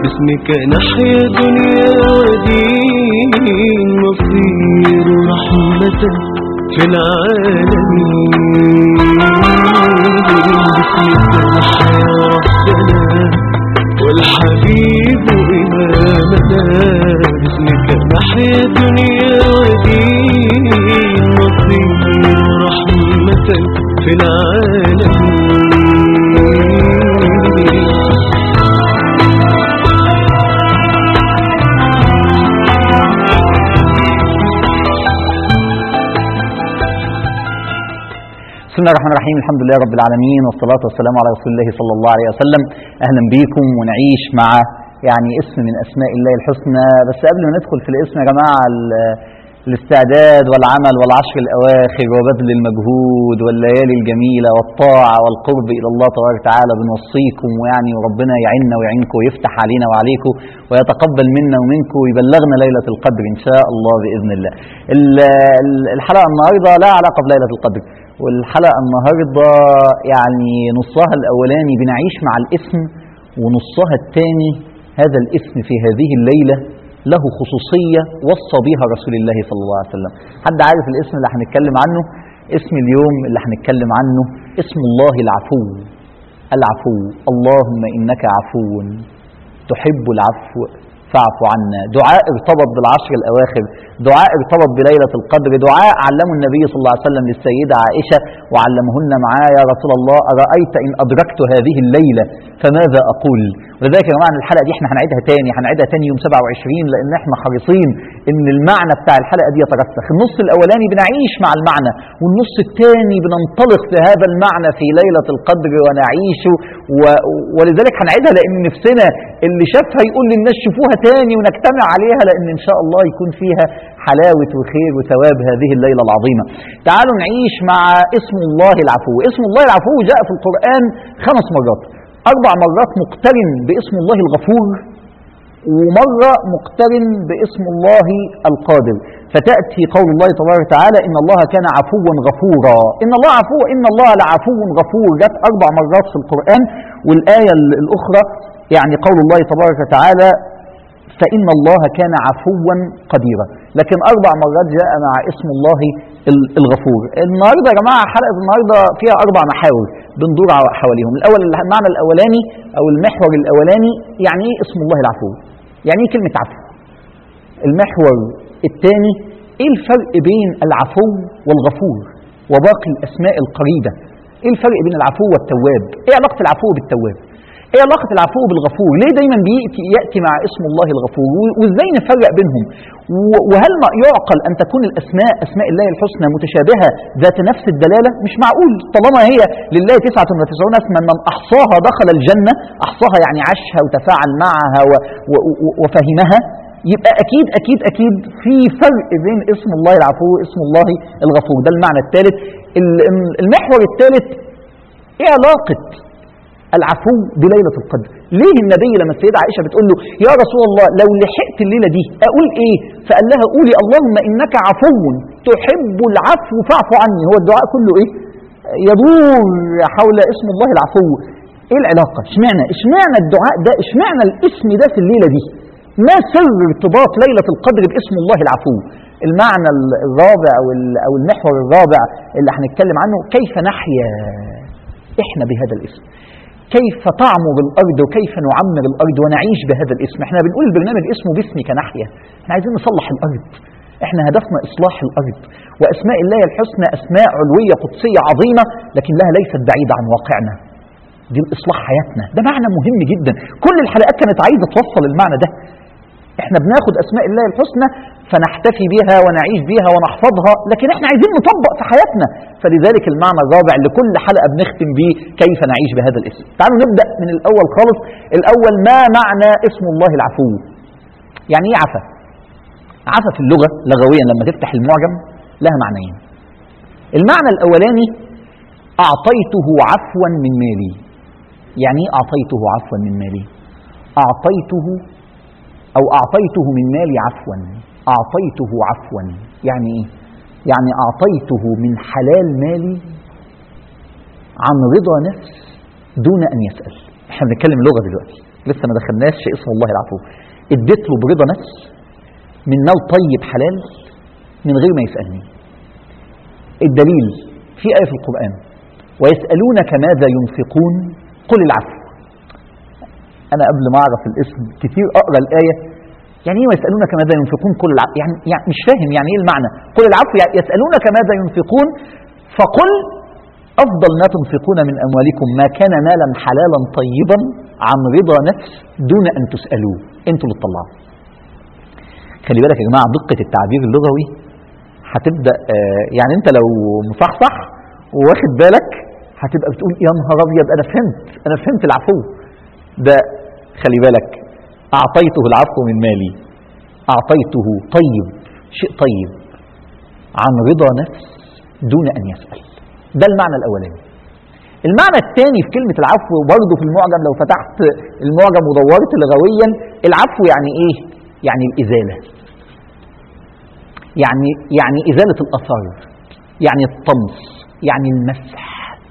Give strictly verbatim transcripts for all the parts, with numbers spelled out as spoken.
باسمك نحيا دنيا ودين، نصير رحمة في العالمين. باسمك نحيا ربنا والحبيب إمامنا، باسمك نحيا دنيا ودين، نصير رحمة في العالمين. بسم الله الرحمن الرحيم. الحمد لله رب العالمين، والصلاة والسلام على رسول الله صلى الله عليه وسلم. أهلا بيكم ونعيش مع يعني اسم من أسماء الله الحسنى. بس قبل ما ندخل في الاسم يا جماعة، الاستعداد والعمل والعشر الأواخر وبذل المجهود والليالي الجميلة والطاعة والقرب إلى الله تبارك وتعالى بنوصيكم، ويعني وربنا يعيننا ويعينكم ويفتح علينا وعليكم ويتقبل منا ومنكم ويبلغنا ليلة القدر إن شاء الله بإذن الله. الحلقة النهاردة لا علاقة بليلة القدر، والحلقة النهاردة يعني نصها الأولاني بنعيش مع الاسم، ونصها الثاني هذا الاسم في هذه الليلة له خصوصية وصى بها رسول الله صلى الله عليه وسلم. حد عارف الاسم اللي هنتكلم عنه؟ اسم اليوم اللي هنتكلم عنه اسم الله العفو. العفو، اللهم إنك عفو تحب العفو فاعف عنا. دعاء ارتبط بالعشر الأواخر، دعاء ارتبط بليلة القدر، دعاء علمه النبي صلى الله عليه وسلم للسيدة عائشة وعلمهن معاه: يا رسول الله أرأيت إن أدركت هذه الليلة فماذا أقول؟ ولذلك يا جماعة الحلقة دي احنا هنعيدها تاني، هنعيدها تاني يوم سبعة وعشرين، لأن احنا حريصين إن المعنى بتاع الحلقة دي يترسخ. النص الأولاني بنعيش مع المعنى، والنص الثاني بننطلق في هذا المعنى في ليلة القدر ونعيشه، و... ولذلك هنعيدها لأن نفسنا اللي شافها يقول للناس شوفوها تاني ونجتمع عليها، لأن إن شاء الله يكون فيها حلاوة وخير وثواب هذه الليلة العظيمة. تعالوا نعيش مع اسم الله العفو. اسم الله العفو جاء في القرآن خمس مرات، أربع مرات مقترن باسم الله الغفور، ومرة مقترن باسم الله القادر. فتأتي قول الله تبارك وتعالى: إن الله كان عفوا غفورا. إن الله عفو، إن الله لعفو غفور، جاءت أربع مرات في القرآن. والآية الأخرى يعني قول الله تبارك وتعالى: فإن الله كان عفوا قديرا. لكن أربع مرات جاء مع اسم الله الغفور. النهاردة يا جماعة حلقة النهاردة فيها أربع محاور بندور حواليهم. الأول المعنى الأولاني أو المحور الأولاني، يعني إيه اسم الله العفو؟ يعني إيه كلمة عفو؟ المحور الثاني، إيه الفرق بين العفو والغفور وباقي الأسماء القريبة؟ إيه الفرق بين العفو والتواب؟ إيه علاقة العفو بالتواب؟ ايه علاقة العفو بالغفور؟ ليه دايما بيأتي يأتي مع اسم الله الغفور؟ وازاي نفرق بينهم؟ وهل ما يعقل ان تكون الاسماء اسماء الله الحسنى متشابهة ذات نفس الدلالة؟ مش معقول، طالما هي لله تسعة وتسعون اسما من احصاها دخل الجنة. احصاها يعني عاشها وتفاعل معها وفهمها، يبقى اكيد اكيد اكيد في فرق بين اسم الله العفو واسم الله الغفور. ده المعنى الثالث. المحور الثالث، ايه علاقة العفو بليلة القدر؟ ليه النبي لما السيدة عائشة بتقول له: يا رسول الله لو لحقت الليلة دي أقول إيه؟ فقال لها: قولي اللهم إنك عفو تحب العفو فاعف عني. هو الدعاء كله إيه؟ يدور حول اسم الله العفو. إيه العلاقة؟ اشمعنى اشمعنى الدعاء ده؟ اشمعنى الاسم ده في الليلة دي؟ ما سر ارتباط ليلة القدر باسم الله العفو؟ المعنى الرابع أو المحور الرابع اللي هنتكلم عنه: كيف نحيا إحنا بهذا الاسم؟ كيف تعمر الأرض وكيف نعمر الأرض ونعيش بهذا الاسم؟ احنا بنقول البرنامج اسمه باسمك نحيا. احنا عايزين نصلح الأرض، احنا هدفنا إصلاح الأرض. وأسماء الله الحسنى أسماء علوية قدسية عظيمة، لكنها ليست بعيدة عن واقعنا. دي إصلاح حياتنا، ده معنى مهم جدا. كل الحلقات كانت عايزة توصل المعنى ده. احنا بناخد أسماء الله الحسنى فنحتفي بها ونعيش بها ونحفظها، لكن احنا عايزين نطبق في حياتنا. فلذلك المعنى الرابع لكل حلقة بنختم به: كيف نعيش بهذا الاسم. تعالوا نبدأ من الأول خالص. الأول، ما معنى اسم الله العفو؟ يعني ايه عفا؟ عفا في اللغة لغويا لما تفتح المعجم لها معنيين. المعنى الأولاني: أعطيته عفوا من مالي. يعني ايه أعطيته عفوا من مالي؟ أعطيته أو أعطيته من مالي عفوا، أعطيته عفوا يعني إيه؟ يعني أعطيته من حلال مالي عن رضا نفس دون أن يسأل. احنا بنتكلم لغة دلوقتي، لسه ما دخلناش في اسم الله العفو. اديت له برضا نفس من مال طيب حلال من غير ما يسألني. الدليل في آية في القرآن ويسألونك ماذا ينفقون قل العفو. أنا قبل ما أعرف الاسم كتير أقرأ الآية يعني ايه ويسألونك ماذا ينفقون قل العفو، يعني, يعني مش فاهم يعني ايه المعنى. قل العفو يعني يسألونك ماذا ينفقون فقل أفضل ما تنفقون من أموالكم ما كان مالا حلالا طيبا عن رضا نفس دون أن تسألوه، انتوا اللي تطلعوا. خلي بالك يا جماعة دقة التعبير اللغوي هتبدأ آه يعني انت لو مصحصح وواخد بالك هتبقى بتقول يا نهار ابيض انا فهمت انا فهمت العفو ده. خلي بالك أعطيته العفو من مالي، أعطيته طيب شيء طيب عن رضا نفس دون أن يسأل. ده المعنى الأولاني. المعنى الثاني في كلمة العفو برضه في المعجم لو فتحت المعجم ودورت لغويا العفو يعني إيه؟ يعني الإزالة، يعني يعني إزالة الأثار، يعني الطمس، يعني المسح.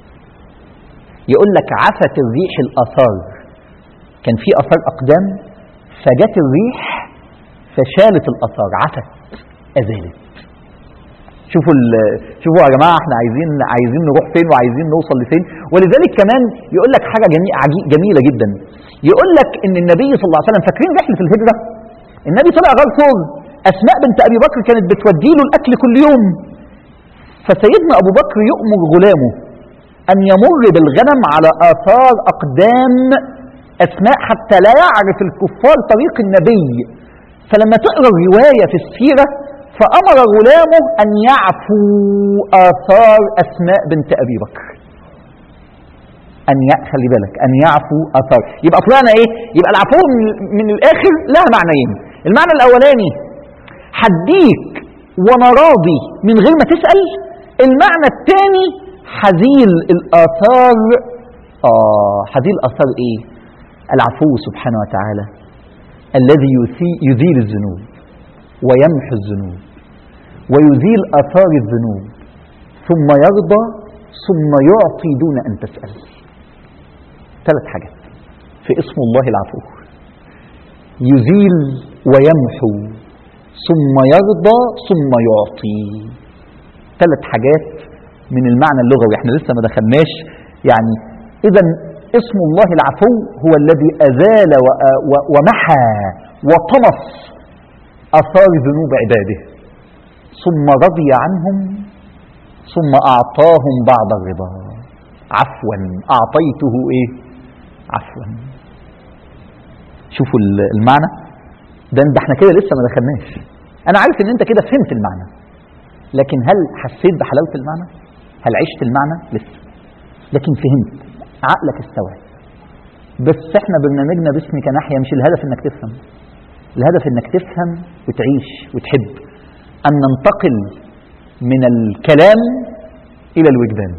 يقول لك عفت الريح الأثار، كان في أثار أقدام فجت الريح فشالت الأثار، عفت أزالت. شوفوا شوفوا يا جماعة احنا عايزين عايزين نروح فين وعايزين نوصل لفين. ولذلك كمان يقول لك حاجة جميلة جدا، يقول لك ان النبي صلى الله عليه وسلم فاكرين رحلة الهجرة؟ النبي طلع غار ثور، أسماء بنت أبي بكر كانت بتودي له الأكل كل يوم، فسيدنا أبو بكر يؤمر غلامه أن يمر بالغنم على آثار أقدام أسماء حتى لا يعرف الكفار طريق النبي. فلما تقرأ الرواية في السيرة فأمر غلامه أن يعفو آثار أسماء بنت أبي بكر، أن ي... خلي بالك أن يعفو آثار. يبقى طلعنا إيه؟ يبقى العفو من, من الآخر لها معنيين. المعنى الأولاني حديك وأنا راضي من غير ما تسأل. المعنى الثاني حزيل الآثار. آه حزيل الآثار إيه؟ العفو سبحانه وتعالى الذي يزيل الذنوب ويمحو الذنوب ويزيل آثار الذنوب ثم يرضى ثم يعطي دون أن تسأل. ثلاث حاجات في اسم الله العفو: يزيل ويمحو ثم يرضى ثم يعطي. ثلاث حاجات من المعنى اللغوي، احنا لسه ما دخلناش يعني. إذا اسم الله العفو هو الذي أزال ومحى وطمس آثار ذنوب عباده ثم رضي عنهم ثم أعطاهم بعد الرضا. عفوا أعطيته إيه؟ عفوا. شوفوا المعنى ده, ده احنا كده لسه ما دخلناش. أنا عارف إن أنت كده فهمت المعنى، لكن هل حسيت بحلاوة المعنى؟ هل عشت المعنى؟ لسه، لكن فهمت، عقلك استوعب. بس احنا برنامجنا باسمك نحيا مش الهدف انك تفهم، الهدف انك تفهم وتعيش وتحب، ان ننتقل من الكلام الى الوجدان،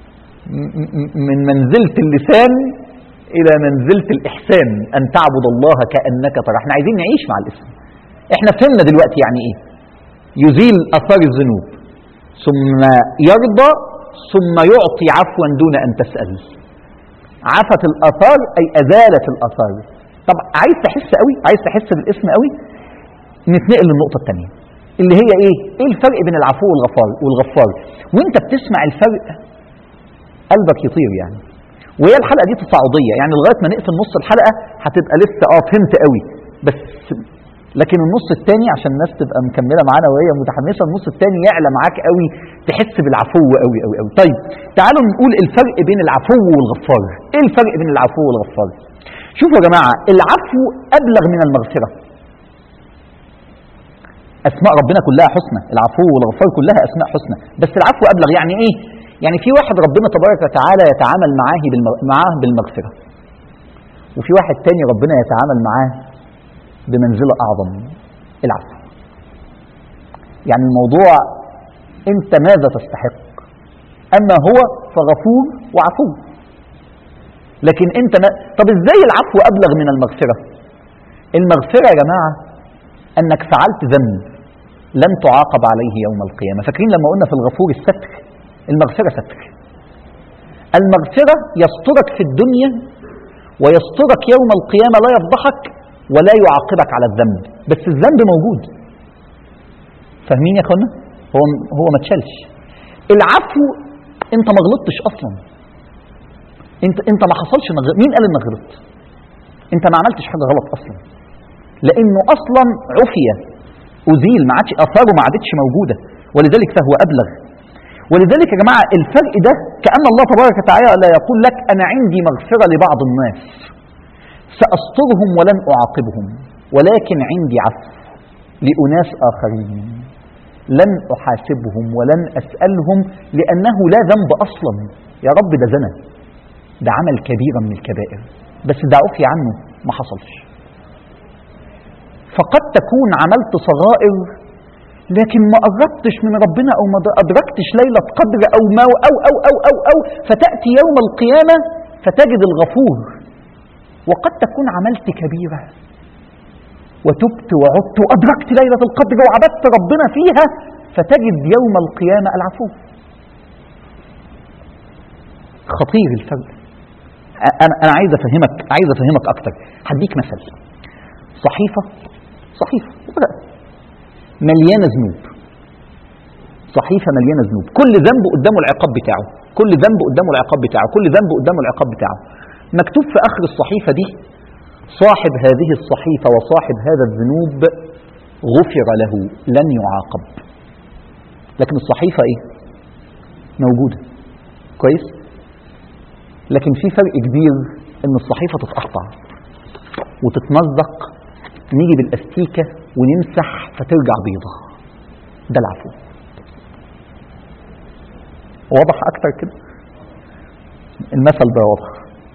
من منزلة اللسان الى منزلة الاحسان، ان تعبد الله كأنك تراه. احنا عايزين نعيش مع الاسم. احنا فهمنا دلوقتي يعني ايه يزيل اثار الذنوب ثم يرضى ثم يعطي عفوا دون ان تسأل. عفت الآثار أي أزالت الآثار. طب عايز تحس قوي، عايز تحس بالاسم قوي، نتنقل للنقطة الثانية اللي هي إيه؟ إيه الفرق بين العفو والغفار والغفار؟ وأنت بتسمع الفرق قلبك يطير يعني. وهي الحلقة دي تصاعدية يعني، لغاية ما نقفل نص الحلقة هتبقى لسه اه فهمت قوي، بس لكن النص الثاني عشان الناس تبقى مكملة معانا وهي متحمسة، النص الثاني يعلى معاك قوي، تحس بالعفو قوي قوي قوي. طيب تعالوا نقول الفرق بين العفو والغفار. ايه الفرق بين العفو والغفار؟ شوفوا يا جماعة، العفو أبلغ من المغفرة. أسماء ربنا كلها حسنى، العفو والغفار كلها أسماء حسنى، بس العفو أبلغ. يعني إيه؟ يعني في واحد ربنا تبارك وتعالى يتعامل معاه معاه بالمغفرة، وفي واحد تاني ربنا يتعامل معاه بمنزلة أعظم، العفو. يعني الموضوع أنت ماذا تستحق، أما هو فغفور وعفو. لكن أنت ما... طب إزاي العفو أبلغ من المغفرة؟ المغفرة يا جماعة أنك فعلت ذنب لن تعاقب عليه يوم القيامة. فاكرين لما قلنا في الغفور الستر؟ المغفرة ستر. المغفرة يسترك في الدنيا ويسترك يوم القيامة، لا يفضحك ولا يعاقبك على الذنب، بس الذنب موجود. فاهمين يا اخوانا؟ هو هو ما تشالش. العفو انت ما غلطتش اصلا، انت انت ما حصلش نغ... مين قال انك غلطت؟ انت ما عملتش حاجه غلط اصلا، لانه اصلا عفيه، ازيل، ما عادش اثاره، ما عادتش موجوده، ولذلك فهو ابلغ. ولذلك يا جماعه الفرق ده كأن الله تبارك وتعالى لا يقول لك انا عندي مغفره لبعض الناس ساسترهم ولن اعاقبهم، ولكن عندي عفو لاناس اخرين لن احاسبهم ولن اسالهم لانه لا ذنب اصلا. يا رب ده زنا، ده عمل كبيرة من الكبائر، بس ده عفي عنه ما حصلش. فقد تكون عملت صغائر لكن ما قربتش من ربنا او ما ادركتش ليلة قدر او ما أو أو أو أو أو, أو فتأتي يوم القيامة فتجد الغفور. وقد تكون عملت كبيرة وتبت وعدت وأدركت ليلة القدر وعبدت ربنا فيها فتجد يوم القيامة العفو. خطير الفرق. أنا أنا عايز أفهمك عايز أفهمك أكتر. هديك مثل. صحيفة صحيفة مليانة ذنوب، صحيفة مليانة ذنوب، كل ذنب قدامه العقاب بتاعه، كل ذنب قدامه العقاب بتاعه، كل ذنب قدامه العقاب بتاعه. مكتوب في آخر الصحيفة دي صاحب هذه الصحيفة وصاحب هذا الذنوب غفر له لن يعاقب. لكن الصحيفة إيه؟ موجودة كويس؟ لكن في فرق كبير إن الصحيفة تتقطع وتتمزق، نيجي بالأستيكة ونمسح فترجع بيضة. ده العفو. واضح أكتر كده؟ المثل ده واضح.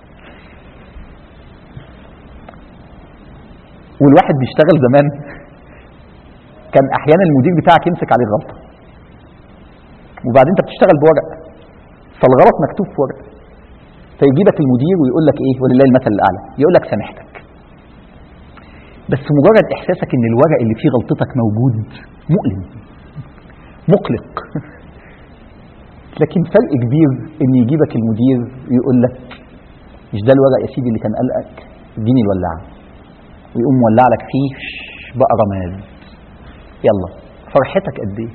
والواحد بيشتغل زمان كان احيانا المدير بتاعك يمسك عليه غلطه، وبعدين انت بتشتغل بورق فالغلط مكتوب في ورق، فيجيبك المدير ويقول لك ايه، ولله المثل الاعلى، يقول لك سامحتك. بس مجرد احساسك ان الورق اللي فيه غلطتك موجود مؤلم مقلق. لكن فرق كبير ان يجيبك المدير ويقول لك مش ده الورق يا سيدي اللي كان قلقك، اديني الولاعه، ويقوم مولع لك فيه بقى رماد. يلا فرحتك قد ايه؟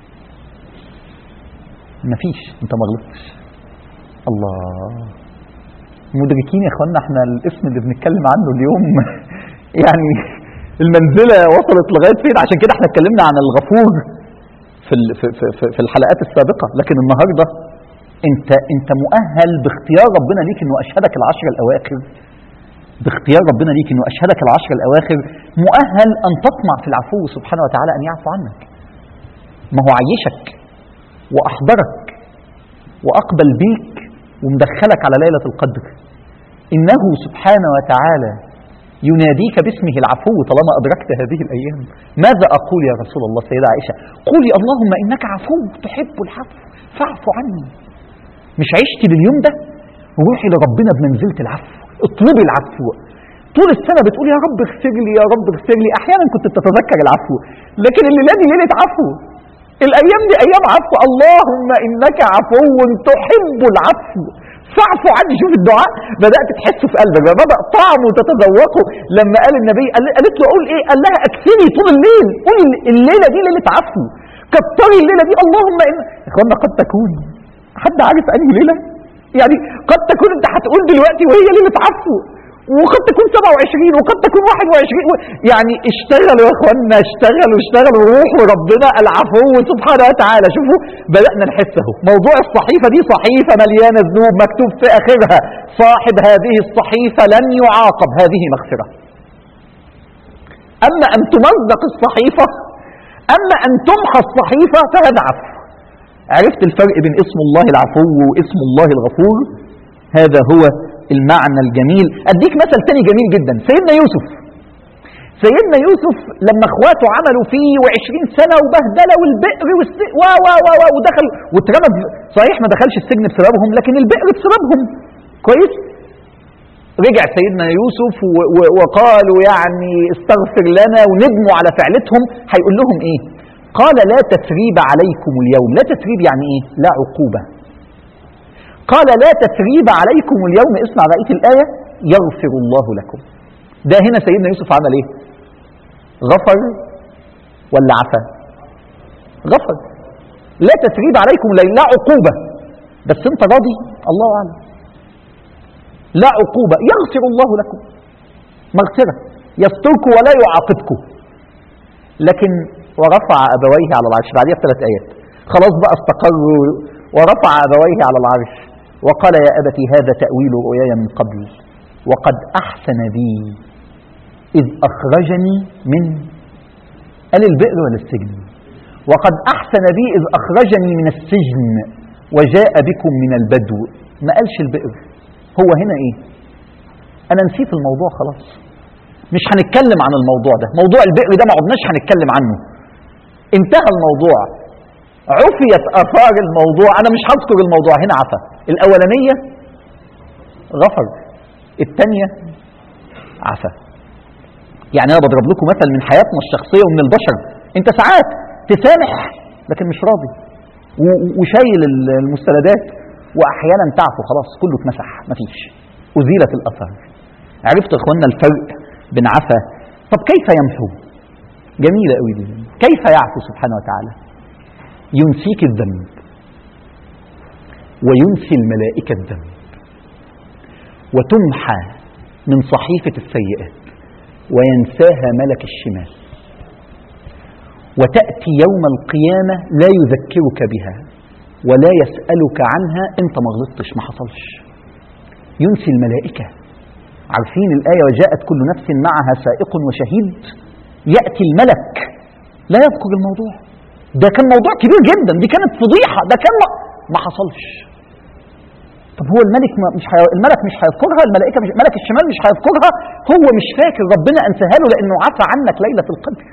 مفيش، انت ما غلطتش. الله، مدركين يا اخوانا احنا الاسم اللي بنتكلم عنه اليوم يعني المنزله وصلت لغايه فين؟ عشان كده احنا اتكلمنا عن الغفور في في في في الحلقات السابقه، لكن النهارده انت انت مؤهل باختيار ربنا ليك انه اشهدك العشر الاواخر، باختيار ربنا ليك انه اشهدك العشر الاواخر، مؤهل ان تطمع في العفو سبحانه وتعالى ان يعفو عنك. ما هو عيشك واحضرك واقبل بيك ومدخلك على ليلة القدر. انه سبحانه وتعالى يناديك باسمه العفو طالما ادركت هذه الايام. ماذا اقول يا رسول الله؟ سيدة عائشة قولي اللهم انك عفو تحب العفو فاعف عني. مش عشتي لليوم ده؟ روحي لربنا بمنزلة العفو، اطلبي العفو. طول السنة بتقول يا رب اغفر لي يا رب اغفر لي، احيانا كنت تتذكر العفو، لكن الليلة دي ليلة عفو، الايام دي ايام عفو. اللهم انك عفو تحب العفو فاعف عني. شوف الدعاء بدأت تحسه في قلبك، بدأ طعمه تتذوقه. لما قال النبي قالت له اقول ايه؟ قال لها اكثري طول الليل، قولي الليلة دي ليلة عفو، كتري الليلة دي. اللهم ان اخوانا قد تكون، حد عارف انهي ليلة؟ يعني قد تكون انت هتقول دلوقتي وهي ليلة عفو، وقد تكون سبعة وعشرين، وقد تكون واحد وعشرين. يعني اشتغلوا يا اخوانا، اشتغلوا اشتغلوا روحوا ربنا العفو سبحانه وتعالى. شوفوا بدأنا نحسه. موضوع الصحيفة دي صحيفة مليانة ذنوب، مكتوب في اخرها صاحب هذه الصحيفة لن يعاقب، هذه مغفرة. اما ان تمزق الصحيفة، اما ان تمحى الصحيفة فهذا عفو. عرفت الفرق بين اسم الله العفو واسم الله الغفور؟ هذا هو المعنى الجميل. اديك مثل تاني جميل جدا. سيدنا يوسف سيدنا يوسف لما اخواته عملوا فيه وعشرين سنة وبهدلة والبئر والسجن و و و و ودخل واترمى، صحيح ما دخلش السجن بسببهم لكن البئر بسببهم، كويس؟ رجع سيدنا يوسف و و وقالوا يعني استغفر لنا وندموا على فعلتهم. هيقول لهم ايه؟ قال لا تثريب عليكم اليوم. لا تثريب يعني ايه؟ لا عقوبة. قال لا تثريب عليكم اليوم، اسمع بقية الآية، يغفر الله لكم. ده هنا سيدنا يوسف عمل ايه؟ غفر ولا عفا؟ غفر. لا تثريب عليكم، لا عقوبة، بس انت راضي الله أعلم. لا عقوبة، يغفر الله لكم، مغفرة، يستركم ولا يعاقبكم. لكن ورفع أبويه على العرش بعدها بثلاث آيات، خلاص بقى استقروا. ورفع أبويه على العرش وقال يا أبتي هذا تأويل رؤياي من قبل وقد أحسن بي إذ أخرجني من قال البئر ولا السجن؟ وقد أحسن بي إذ أخرجني من السجن وجاء بكم من البدو. ما قالش البئر. هو هنا إيه؟ أنا نسيت الموضوع خلاص، مش هنتكلم عن الموضوع ده. موضوع البئر ده ما عدناش هنتكلم عنه، انتهى الموضوع، عفيت آثار الموضوع. أنا مش هذكر الموضوع هنا. عفا. الأولانية غفر، الثانية عفا. يعني أنا بضرب لكم مثل من حياتنا الشخصية ومن البشر. أنت ساعات تسامح لكن مش راضي وشايل المستندات، وأحيانا تعفو خلاص كله اتمسح مفيش، أزيلت الأثار. عرفت يا إخواننا الفرق بين عفا؟ طب كيف يمحو؟ جميلة قوي دي. كيف يعفو سبحانه وتعالى؟ ينسيك الذنب وينسي الملائكة الذنب وتمحى من صحيفة السيئات وينساها ملك الشمال، وتأتي يوم القيامة لا يذكرك بها ولا يسألك عنها. انت ما غلطتش، ما حصلش. ينسي الملائكة. عارفين الآية وجاءت كل نفس معها سائق وشهيد؟ يأتي الملك لا يذكر الموضوع ده. كان موضوع كبير جدا، دي كانت فضيحة، ده كان ما, ما حصلش. طب هو الملك ما مش حي... الملك مش هيذكرها، الملائكة مش... ملك الشمال مش هيذكرها، هو مش فاكر، ربنا أنساها له لأنه عفى عنك ليلة القدر.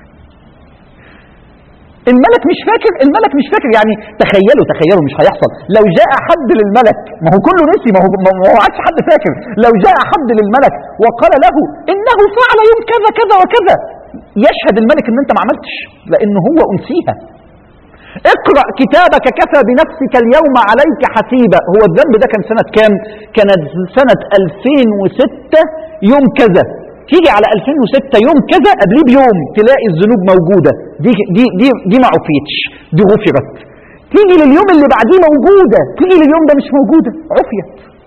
الملك مش فاكر، الملك مش فاكر. يعني تخيلوا تخيلوا مش هيحصل. لو جاء حد للملك، ما هو كله نسي، ما هو ما هو عادش حد فاكر. لو جاء حد للملك وقال له إنه فعل يوم كذا كذا وكذا، يشهد الملك إن أنت ما عملتش لأنه هو أنسيها. اقرأ كتابك كفى بنفسك اليوم عليك حسيبا. هو الذنب ده كان سنة كام؟ كانت سنة ألفين وستة يوم كذا. تيجي على ألفين وستة يوم كذا قبليه بيوم تلاقي الذنوب موجودة، دي دي دي دي ما عفيتش، دي غفرت. تيجي لليوم اللي بعديه موجودة، تيجي لليوم ده مش موجودة، عفيت.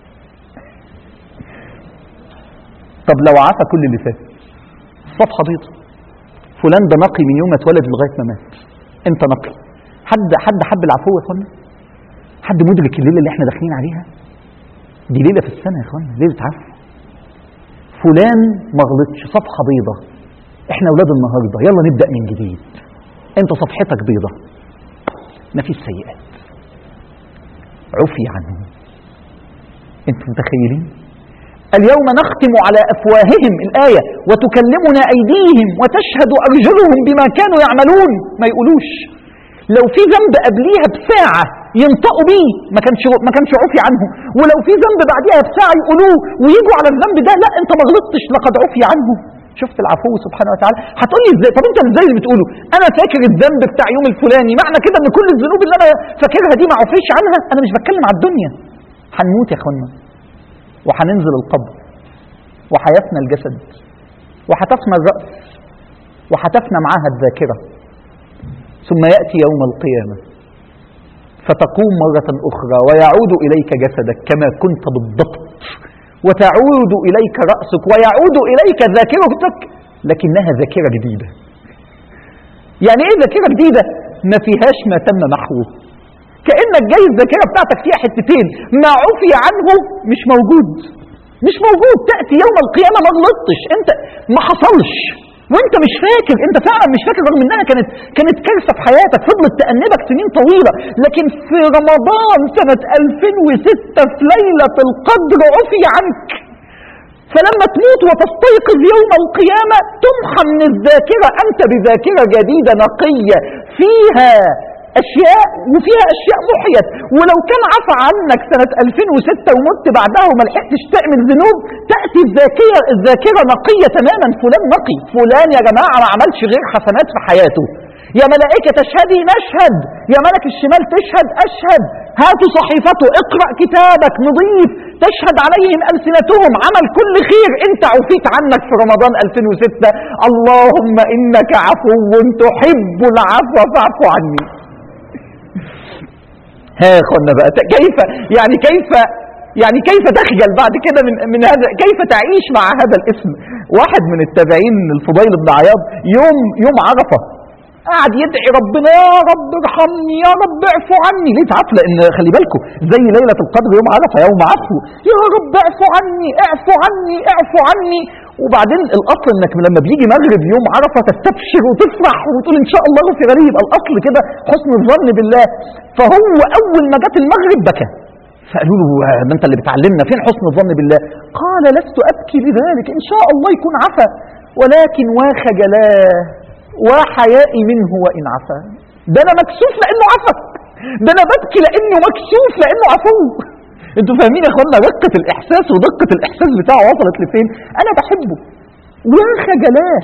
طب لو عفى كل اللي فات، صفحة بيضة، فلان ده نقي من يوم ما اتولد لغاية ما مات، انت نقي. حد حد حب العفو يا اخوانا؟ حد مدرك الليله اللي احنا داخلين عليها؟ دي ليله في السنه يا اخوانا، ليله عفو. فلان ما غلطش، صفحه بيضه. احنا اولاد النهارده، يلا نبدا من جديد. انت صفحتك بيضه، ما فيش سيئات، عفي عنه. انتوا متخيلين؟ اليوم نختم على افواههم، الايه، وتكلمنا ايديهم وتشهد ارجلهم بما كانوا يعملون. ما يقولوش. لو في ذنب قبليها بساعة ينطقوا بيه ما كانش ما كانش عفي عنه، ولو في ذنب بعديها بساعة يقولوه ويجوا على الذنب ده، لا انت ما غلطتش لقد عفي عنه. شفت العفو سبحانه وتعالى؟ هتقول لي ازاي؟ طب انت ازاي اللي بتقوله انا فاكر الذنب بتاع يوم الفلاني، معنى كده ان كل الذنوب اللي انا فاكرها دي ما عفيش عنها؟ انا مش بتكلم على الدنيا. هنموت يا اخوانا، وهننزل القبر، وهيفنى الجسد، وهتفنى الرأس، وهتفنى معاها الذاكرة. ثم يأتي يوم القيامة فتقوم مرة أخرى ويعود إليك جسدك كما كنت بالضبط، وتعود إليك رأسك ويعود إليك ذاكرتك، لكنها ذاكرة جديدة. يعني إيه ذاكرة جديدة؟ ما فيهاش ما تم محوه. كأنك جاي الذاكرة بتاعتك فيها حتتين، ما عفي عنه مش موجود، مش موجود. تأتي يوم القيامة ما غلطتش، انت ما حصلش وانت مش فاكر، انت فعلا مش فاكر، رغم انها كانت كانت كارثه في حياتك فضلت تأنبك سنين طويله. لكن في رمضان سنه ألفين وستة في ليله القدر عفي عنك. فلما تموت وتستيقظ يوم القيامه تمحى من الذاكره، انت بذاكره جديده نقيه فيها اشياء وفيها اشياء محيت. ولو كان عفى عنك سنه ألفين وستة ومت بعدها وما لحقتش تعمل ذنوب، تاتي الذاكره الذاكره نقيه تماما. فلان نقي، فلان يا جماعه ما عملش غير حسنات في حياته. يا ملائكة تشهدي نشهد، يا ملك الشمال تشهد أشهد، هاتوا صحيفته اقرأ كتابك نضيف، تشهد عليهم ألسنتهم عمل كل خير انت عفيت عنك في رمضان ألفين وستة. اللهم إنك عفو تحب العفو فاعف عني. ها يا اخوانا بقى كيف يعني كيف يعني كيف تخجل بعد كده من من هذا، كيف تعيش مع هذا الاسم؟ واحد من التابعين الفضيل بن عياض يوم يوم عرفه قاعد يدعي ربنا يا رب ارحمني يا رب اعفو عني. ليه تعرف؟ لان خلي بالكم زي ليله القدر يوم عرفه يوم عفو، يا رب اعفو عني اعفو عني اعفو عني. وبعدين الاصل انك لما بيجي مغرب يوم عرفه تستبشر وتفرح وتقول ان شاء الله غفر لي، يبقى الاصل كده حسن الظن بالله. فهو اول ما جت المغرب بكى، فقالوا له ما انت اللي بتعلمنا فين حسن الظن بالله؟ قال لست ابكي لذلك، ان شاء الله يكون عفا، ولكن وخجلاه وحيائي منه وان عفا. ده انا مكسوف لانه عفا، ده انا ببكي لانه مكسوف لانه عفو. انتوا فاهمين يا اخوانا رقة الاحساس ودقة الاحساس بتاعه وصلت لفين؟ انا بحبه وخجلاه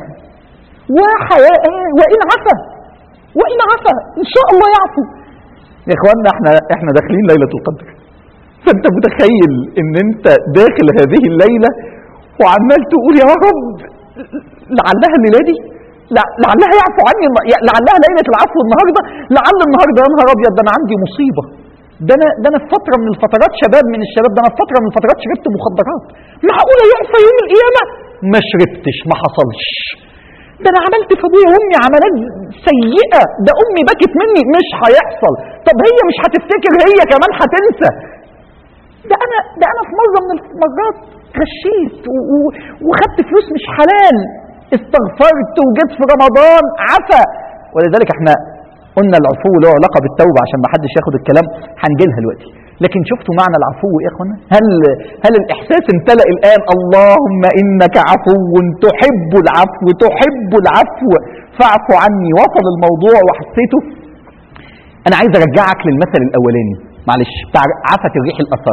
وحيائه وان عفا، وان عفا ان شاء الله يعفو. يا اخوانا احنا احنا داخلين ليلة القدر، فانت متخيل ان انت داخل هذه الليلة وعمال تقول يا رب لعلها الليلة دي، لعلها يعفو عني، لعلها ليلة العفو النهاردة، لعل النهاردة يا نهار ابيض ده انا عندي مصيبة، ده انا ده انا في فترة من الفترات شباب من الشباب، ده انا في فترة من الفترات شربت مخدرات، معقولة يعفى يوم القيامة؟ ما شربتش ما حصلش، ده انا عملت في ابويا وامي عملات سيئة، ده امي بكت مني، مش هيحصل. طب هي مش هتفتكر، هي كمان هتنسى. ده انا ده انا في مرة من المرات غشيت وخدت فلوس مش حلال، استغفرت وجيت في رمضان عفا. ولذلك احنا قلنا العفو له علاقة بالتوبة عشان ما حدش ياخد الكلام، هنجيلها دلوقتي. لكن شفتوا معنى العفو يا اخوانا؟ هل هل الاحساس امتلأ الان؟ اللهم انك عفو تحب العفو تحب العفو فاعف عني. وصل الموضوع وحسيته. انا عايز ارجعك للمثل الاولاني معلش بتاع عفت الريح الاثار.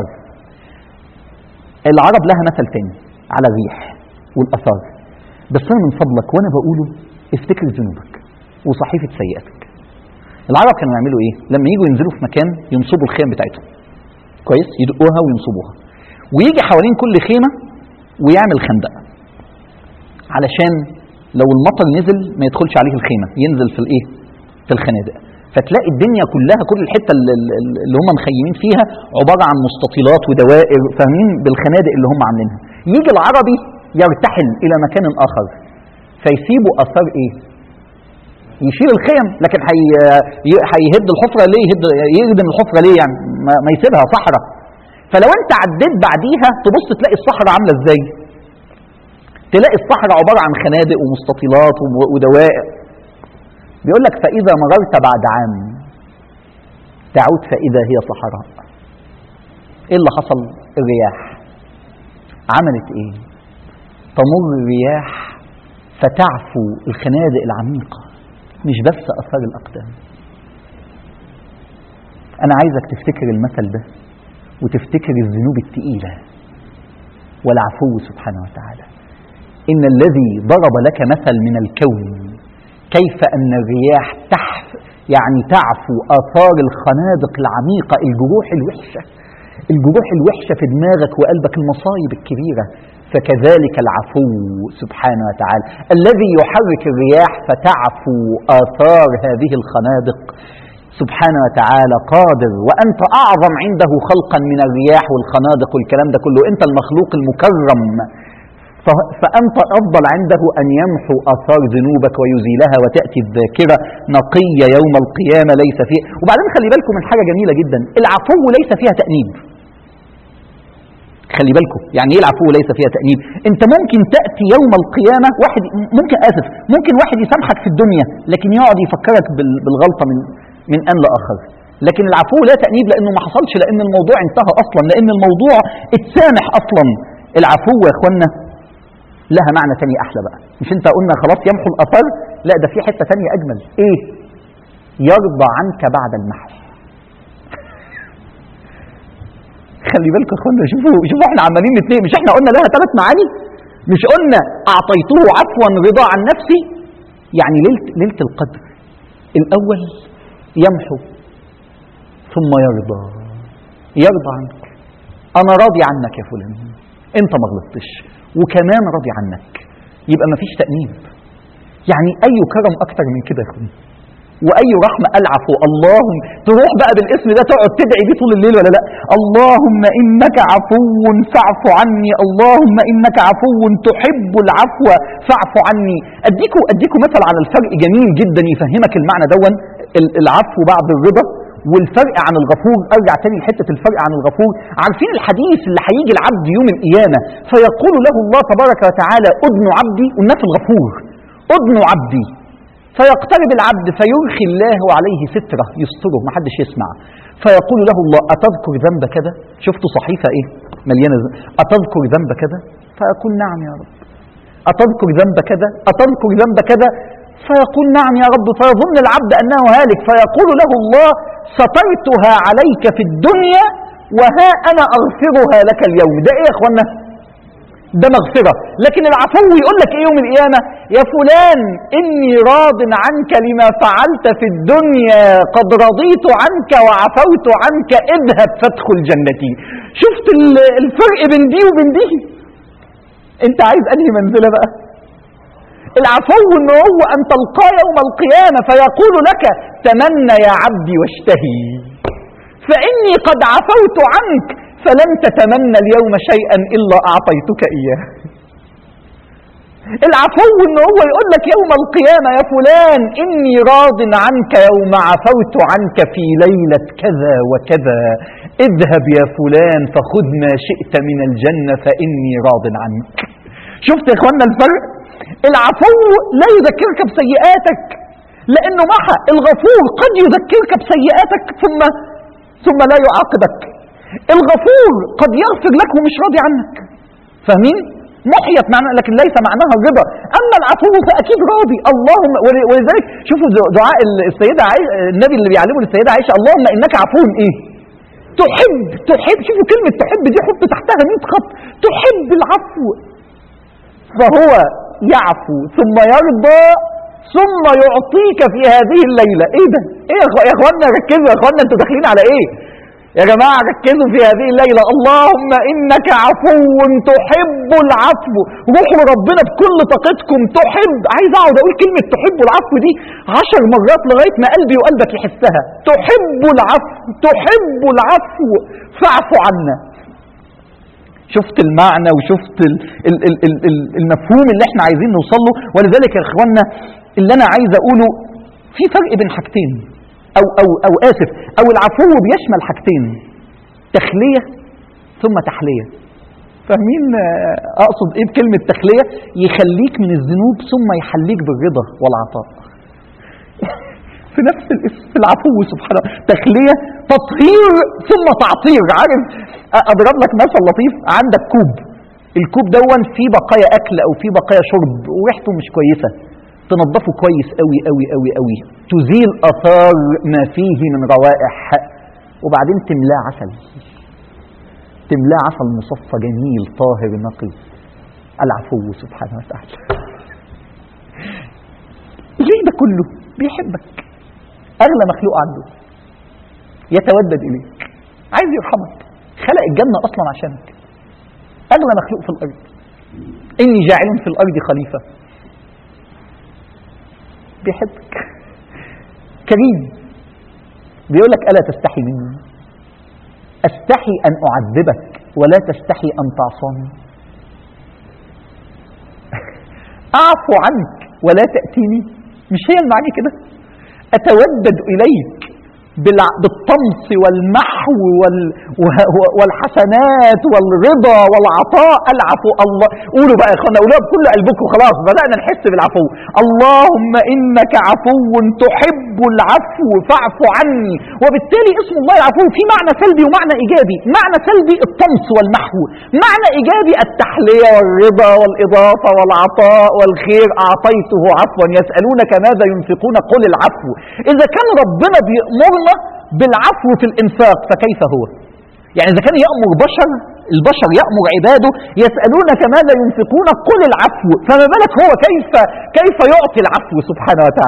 العرب لها مثل تاني على الريح والاثار، بس انا من فضلك وانا بقوله افتكر ذنوبك وصحيفة سيئاتك. العرب كانوا يعملوا ايه؟ لما يجوا ينزلوا في مكان ينصبوا الخيم بتاعتهم كويس، يدقوها وينصبوها، ويجي حوالين كل خيمة ويعمل خندق علشان لو المطر نزل ما يدخلش عليه الخيمة، ينزل في الايه؟ في الخنادق. فتلاقي الدنيا كلها كل الحتة اللي هم مخيمين فيها عبارة عن مستطيلات ودوائر، فاهمين؟ بالخنادق اللي هم عاملينها. يجي العربي يرتحل الى مكان اخر فيسيبوا اثار ايه؟ يشيل الخيم، لكن هيهد الحفرة ليه؟ يهد يهدم الحفرة ليه؟ يعني ما يسيبها صحراء. فلو انت عديت بعديها تبص تلاقي الصحراء عاملة ازاي؟ تلاقي الصحراء عبارة عن خنادق ومستطيلات ودوائر. بيقول لك فإذا مررت بعد عام تعود فإذا هي صحراء. ايه اللي حصل؟ الرياح عملت ايه؟ تمر الرياح فتعفو الخنادق العميقة، مش بس أثار الأقدام. أنا عايزك تفتكر المثل ده وتفتكر الذنوب التقيلة والعفو سبحانه وتعالى. إن الذي ضرب لك مثل من الكون كيف أن الرياح تحف يعني تعفو آثار الخنادق العميقة، الجروح الوحشة الجروح الوحشة في دماغك وقلبك، المصايب الكبيرة. فكذلك العفو سبحانه وتعالى الذي يحرك الرياح فتعفو آثار هذه الخنادق سبحانه وتعالى قادر. وأنت أعظم عنده خلقا من الرياح والخنادق والكلام ده كله، أنت المخلوق المكرم، فأنت أفضل عنده أن يمحو آثار ذنوبك ويزيلها وتأتي الذاكرة نقية يوم القيامة ليس فيه. وبعدين خلي بالكم من حاجة جميلة جدا، العفو ليس فيها تأنيب. خلي بالكم يعني ايه العفو ليس فيها تأنيب؟ انت ممكن تأتي يوم القيامة واحد ممكن اسف ممكن واحد يسامحك في الدنيا لكن يقعد يفكرك بالغلطة من من ان لاخر. لكن العفو لا تأنيب لانه ما حصلش، لان الموضوع انتهى اصلا، لان الموضوع اتسامح اصلا. العفو يا اخوانا لها معنى تاني احلى بقى. مش انت قلنا خلاص يمحو الاثار؟ لا، ده في حتة تانية اجمل. ايه؟ يرضى عنك بعد المحو. خلي بالكم يا اخوانا، شوفوا شوفوا احنا عمالين نتنين، مش احنا قلنا لها ثلاث معاني؟ مش قلنا اعطيته عفوا رضا عن نفسي؟ يعني ليله ليله القدر الأول يمحو ثم يرضى، يرضى عنك. أنا راضي عنك يا فلان، أنت ما غلطتش وكمان راضي عنك، يبقى ما فيش تأنيب. يعني أي كرم أكتر من كده يا أخوان، وأي رحمة ألعفو. اللهم تروح بقى بالاسم ده تقعد تدعي بيه طول الليل ولا لا؟ اللهم إنك عفو فاعف عني، اللهم إنك عفو تحب العفو فاعف عني. أديكوا أديكوا مثل على الفرق جميل جدا يفهمك المعنى دون، العفو بعد الرضا والفرق عن الغفور. أرجع تاني لحتة الفرق عن الغفور. عارفين الحديث اللي هيجي العبد يوم القيامة فيقول له الله تبارك وتعالى أذن عبدي، قلنا في الغفور أذن عبدي، فيقترب العبد فيرخي الله عليه ستره يستره ما حدش يسمع، فيقول له الله أتذكر ذنب كذا؟ شفتوا صحيفة إيه مليانة ذنب، أتذكر ذنب كذا؟ فيقول نعم يا رب. أتذكر ذنب كذا؟ أتذكر ذنب كذا؟ فيقول نعم يا رب. فيظن العبد أنه هالك، فيقول له الله سترتها عليك في الدنيا وها أنا أغفرها لك اليوم. ده إيه يا أخوانا؟ ده مغفرة. لكن العفو يقول لك ايه يوم القيامة؟ يا فلان إني راض عنك لما فعلت في الدنيا، قد رضيت عنك وعفوت عنك، اذهب فادخل جنتي. شفت الفرق بين دي وبين دي؟ انت عايز انهي منزلة بقى؟ العفو ان هو ان تلقى يوم القيامة فيقول لك تمنى يا عبدي واشتهي فإني قد عفوت عنك فلن تتمنى اليوم شيئا إلا أعطيتك إياه. العفو إن هو يقول لك يوم القيامة يا فلان إني راض عنك يوم عفوت عنك في ليلة كذا وكذا، اذهب يا فلان فخذ ما شئت من الجنة فإني راض عنك. شفت يا إخوانا الفرق؟ العفو لا يذكرك بسيئاتك لأنه محى. الغفور قد يذكرك بسيئاتك ثم ثم لا يعاقبك. الغفور قد يغفر لك ومش راضي عنك. فاهمين؟ محيت معنى لكن ليس معناها الرضا. أما العفو فأكيد راضي. اللهم ولذلك شوفوا دعاء السيدة عائشة، النبي اللي بيعلمه للسيدة عائشة اللهم إنك عفو إيه؟ تحب تحب شوفوا كلمة تحب دي حط تحتها مئة خط. تحب العفو فهو يعفو ثم يرضى ثم يعطيك في هذه الليلة. ايه ده؟ ايه يا اخوانا ركزوا يا اخوانا، انتوا داخلين على ايه يا جماعة؟ ركزوا في هذه الليلة. اللهم إنك عفو تحب العفو. روحوا لربنا بكل طاقتكم. تحب، عايز أقعد أقول كلمة تحب العفو دي عشر مرات لغاية ما قلبي وقلبك يحسها. تحب العفو تحب العفو فاعف عنا. شفت المعنى وشفت ال ال ال ال ال المفهوم اللي احنا عايزين نوصل له. ولذلك يا اخوانا اللي انا عايز اقوله في فرق بين حاجتين او او او اسف او العفو بيشمل حاجتين، تخلية ثم تحلية. فاهمين اقصد ايه بكلمة تخلية؟ يخليك من الذنوب ثم يحليك بالرضا والعطاء. في نفس الاسم في العفو سبحانه. تخلية تطهير ثم تعطير. عارف اضرب لك مثل لطيف، عندك كوب، الكوب دون فيه بقايا اكل او فيه بقايا شرب وريحته مش كويسة، تنظفه كويس قوي قوي قوي قوي، تزيل اثار ما فيه من روائح، وبعدين تملاه عسل، تملاه عسل مصفى جميل طاهر نقي. العفو سبحانه وتعالى. ليه ده كله؟ بيحبك، اغلى مخلوق عنده، يتودد اليك، عايز يرحمك، خلق الجنة اصلا عشانك، اغلى مخلوق في الارض. اني جاعل في الارض خليفة. بيحبك، كريم، بيقول لك ألا تستحي مني؟ أستحي أن أعذبك ولا تستحي أن تعصاني. أعفو عنك ولا تأتيني. مش هي المعنى كده؟ أتودد إليك بالطمس والمحو والحسنات والرضا والعطاء. العفو. الله قولوا بقى يا اخوانا، قولوها بكل قلبكم. خلاص بدأنا نحس بالعفو. اللهم إنك عفو تحب العفو فاعف عني. وبالتالي اسم الله العفو في معنى سلبي ومعنى إيجابي. معنى سلبي الطمس والمحو، معنى إيجابي التحلية والرضا والإضافة والعطاء والخير. أعطيته عفوا يسألونك ماذا ينفقون قل العفو. إذا كان ربنا بيأمرنا بالعفو في الإنفاق فكيف هو؟ يعني إذا كان يأمر بشر، البشر يأمر عباده يسألونك ماذا ينفقون قل العفو، فما بالك هو كيف كيف يعطي العفو سبحانه وتعالى.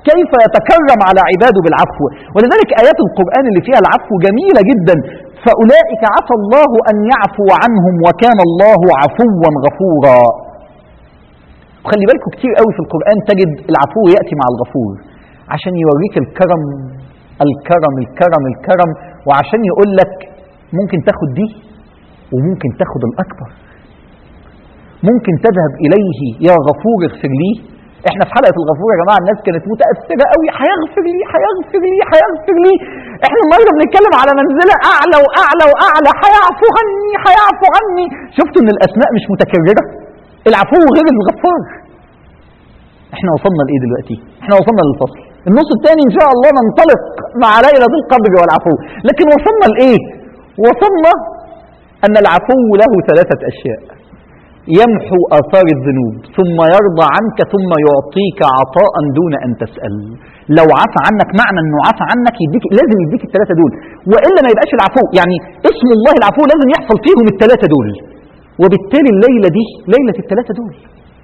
كيف يتكرم على عباده بالعفو. ولذلك آيات القرآن اللي فيها العفو جميلة جدا. فأولئك عفى الله أن يعفو عنهم وكان الله عفوا غفورا. وخلي بالكم كتير قوي في القرآن تجد العفو يأتي مع الغفور عشان يوريك الكرم الكرم الكرم الكرم، وعشان يقول لك ممكن تاخد دي وممكن تاخد الأكبر، ممكن تذهب إليه يا غفور اغفر لي. احنا في حلقة الغفور يا جماعة الناس كانت متأثرة قوي، هيغفر لي هيغفر لي هيغفر لي. احنا النهارده بنتكلم على منزلة أعلى وأعلى وأعلى، هيعفو عني هيعفو عني. شفتوا إن الأسماء مش متكررة؟ العفو غير الغفار. احنا وصلنا لإيه دلوقتي؟ احنا وصلنا للفصل النص الثاني إن شاء الله ننطلق مع ليلة القدر والعفو. لكن وصلنا لإيه؟ وصلنا أن العفو له ثلاثة أشياء: يمحو آثار الذنوب، ثم يرضى عنك، ثم يعطيك عطاء دون أن تسأل. لو عفى عنك معنى أنه عفى عنك يديك، لازم يديك الثلاثة دول، وإلا ما يبقاش العفو. يعني اسم الله العفو لازم يحصل فيهم الثلاثة دول، وبالتالي الليلة دي ليلة الثلاثة دول.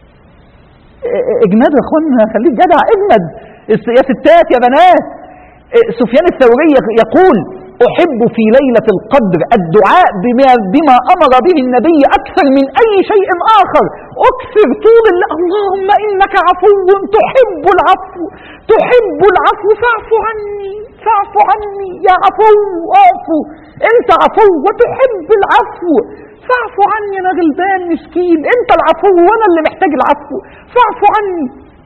اجمد يا اخوانا، خليك جدع، اجمد يا ستات يا بنات. سفيان الثوري يقول: أحب في ليلة القدر الدعاء بما, بما أمر به النبي أكثر من أي شيء آخر. أكثر طول الله: اللهم إنك عفو تحب العفو تحب العفو فاعف عني فاعف عني يا عفو اعفو، أنت عفو وتحب العفو فاعف عني، أنا غلبان مسكين، أنت العفو وأنا اللي محتاج العفو فاعف عني.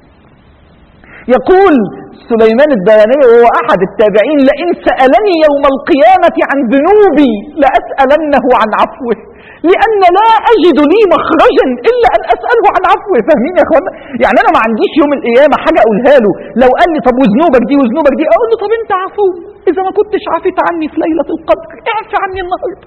يقول سليمان الداراني وهو أحد التابعين: لئن سألني يوم القيامة عن ذنوبي لأسألنه عن عفوه، لأن لا أجد لي مخرجا إلا أن أسأله عن عفوه. فاهمين يا أخوانا؟ يعني أنا ما عنديش يوم القيامة حاجة أقولها له لو قال لي طب وذنوبك دي وذنوبك دي، أقول له طب أنت عفو، إذا ما كنتش عافيت عني في ليلة القدر اعفي عني النهاردة.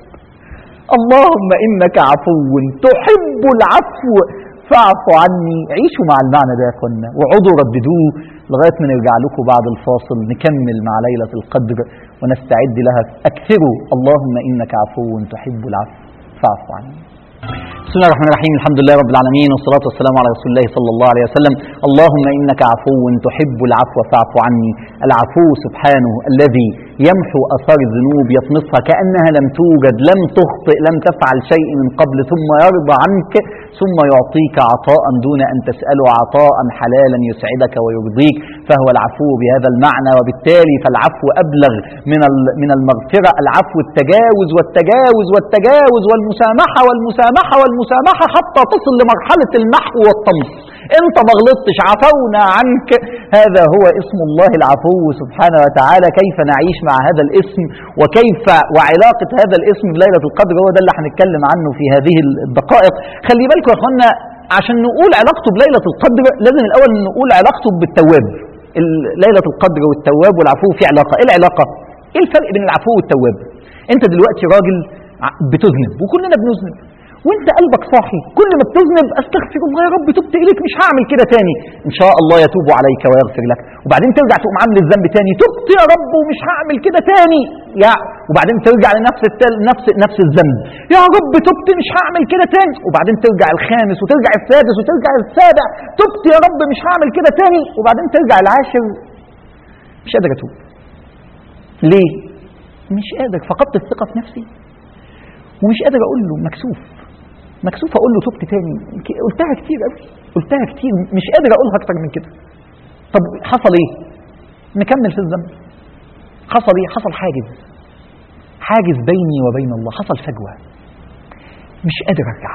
اللهم إنك عفو تحب العفو فاعف عني. عيشوا مع المعنى ده يا اخوانا، وعودوا رددوه لغايه ما نرجع لكم بعد الفاصل نكمل مع ليله القدر ونستعد لها. اكثروا اللهم انك عفو تحب العفو فاعف عني. بسم الله الرحمن الرحيم، الحمد لله رب العالمين، والصلاة والسلام على رسول الله صلى الله عليه وسلم. اللهم إنك عفو تحب العفو فاعف عني. العفو سبحانه الذي يمحو آثار الذنوب، يطمسها كأنها لم توجد، لم تخطئ، لم تفعل شيء من قبل، ثم يرضى عنك، ثم يعطيك عطاء دون أن تسأله، عطاء حلالا يسعدك ويرضيك، فهو العفو بهذا المعنى. وبالتالي فالعفو أبلغ من من المغفرة. العفو التجاوز والتجاوز والتجاوز والمسامحة والمسامحة والمسامحة حتى تصل لمرحلة المحو والطمس. انت ما غلطتش، عفونا عنك. هذا هو اسم الله العفو سبحانه وتعالى. كيف نعيش مع هذا الاسم وكيف وعلاقة هذا الاسم بليلة القدر، هو ده اللي هنتكلم عنه في هذه الدقائق. خلي بالكم يا اخوانا، عشان نقول علاقته بليلة القدر لازم الاول نقول علاقته بالتواب. ليلة القدر والتواب والعفو في علاقة. ايه العلاقة؟ ايه الفرق بين العفو والتواب؟ انت دلوقتي راجل بتذنب، وكلنا بنذنب، وانت قلبك صاحي، كل ما بتذنب استغفر الله يا رب تبت اليك مش هعمل كده تاني، ان شاء الله يتوب عليك ويغفر لك. وبعدين ترجع تقوم عامل الذنب تاني، تبت يا رب ومش هعمل كده تاني، يا وبعدين ترجع لنفس التل... نفس نفس الذنب، يا رب تبت مش هعمل كده تاني، وبعدين ترجع الخامس وترجع السادس وترجع السابع، تبت يا رب مش هعمل كده تاني، وبعدين ترجع العاشر مش قادر اتوب. ليه؟ مش قادر، فقدت الثقة في نفسي، ومش قادر اقول له، مكسوف مكسوف اقول له تبت تاني. قلتها كتير قوي، قلتها كتير، مش قادر اقولها اكتر من كده. طب حصل ايه؟ نكمل في الذنب. حصل ايه؟ حصل حاجز حاجز بيني وبين الله، حصل فجوة، مش قادر ارجع.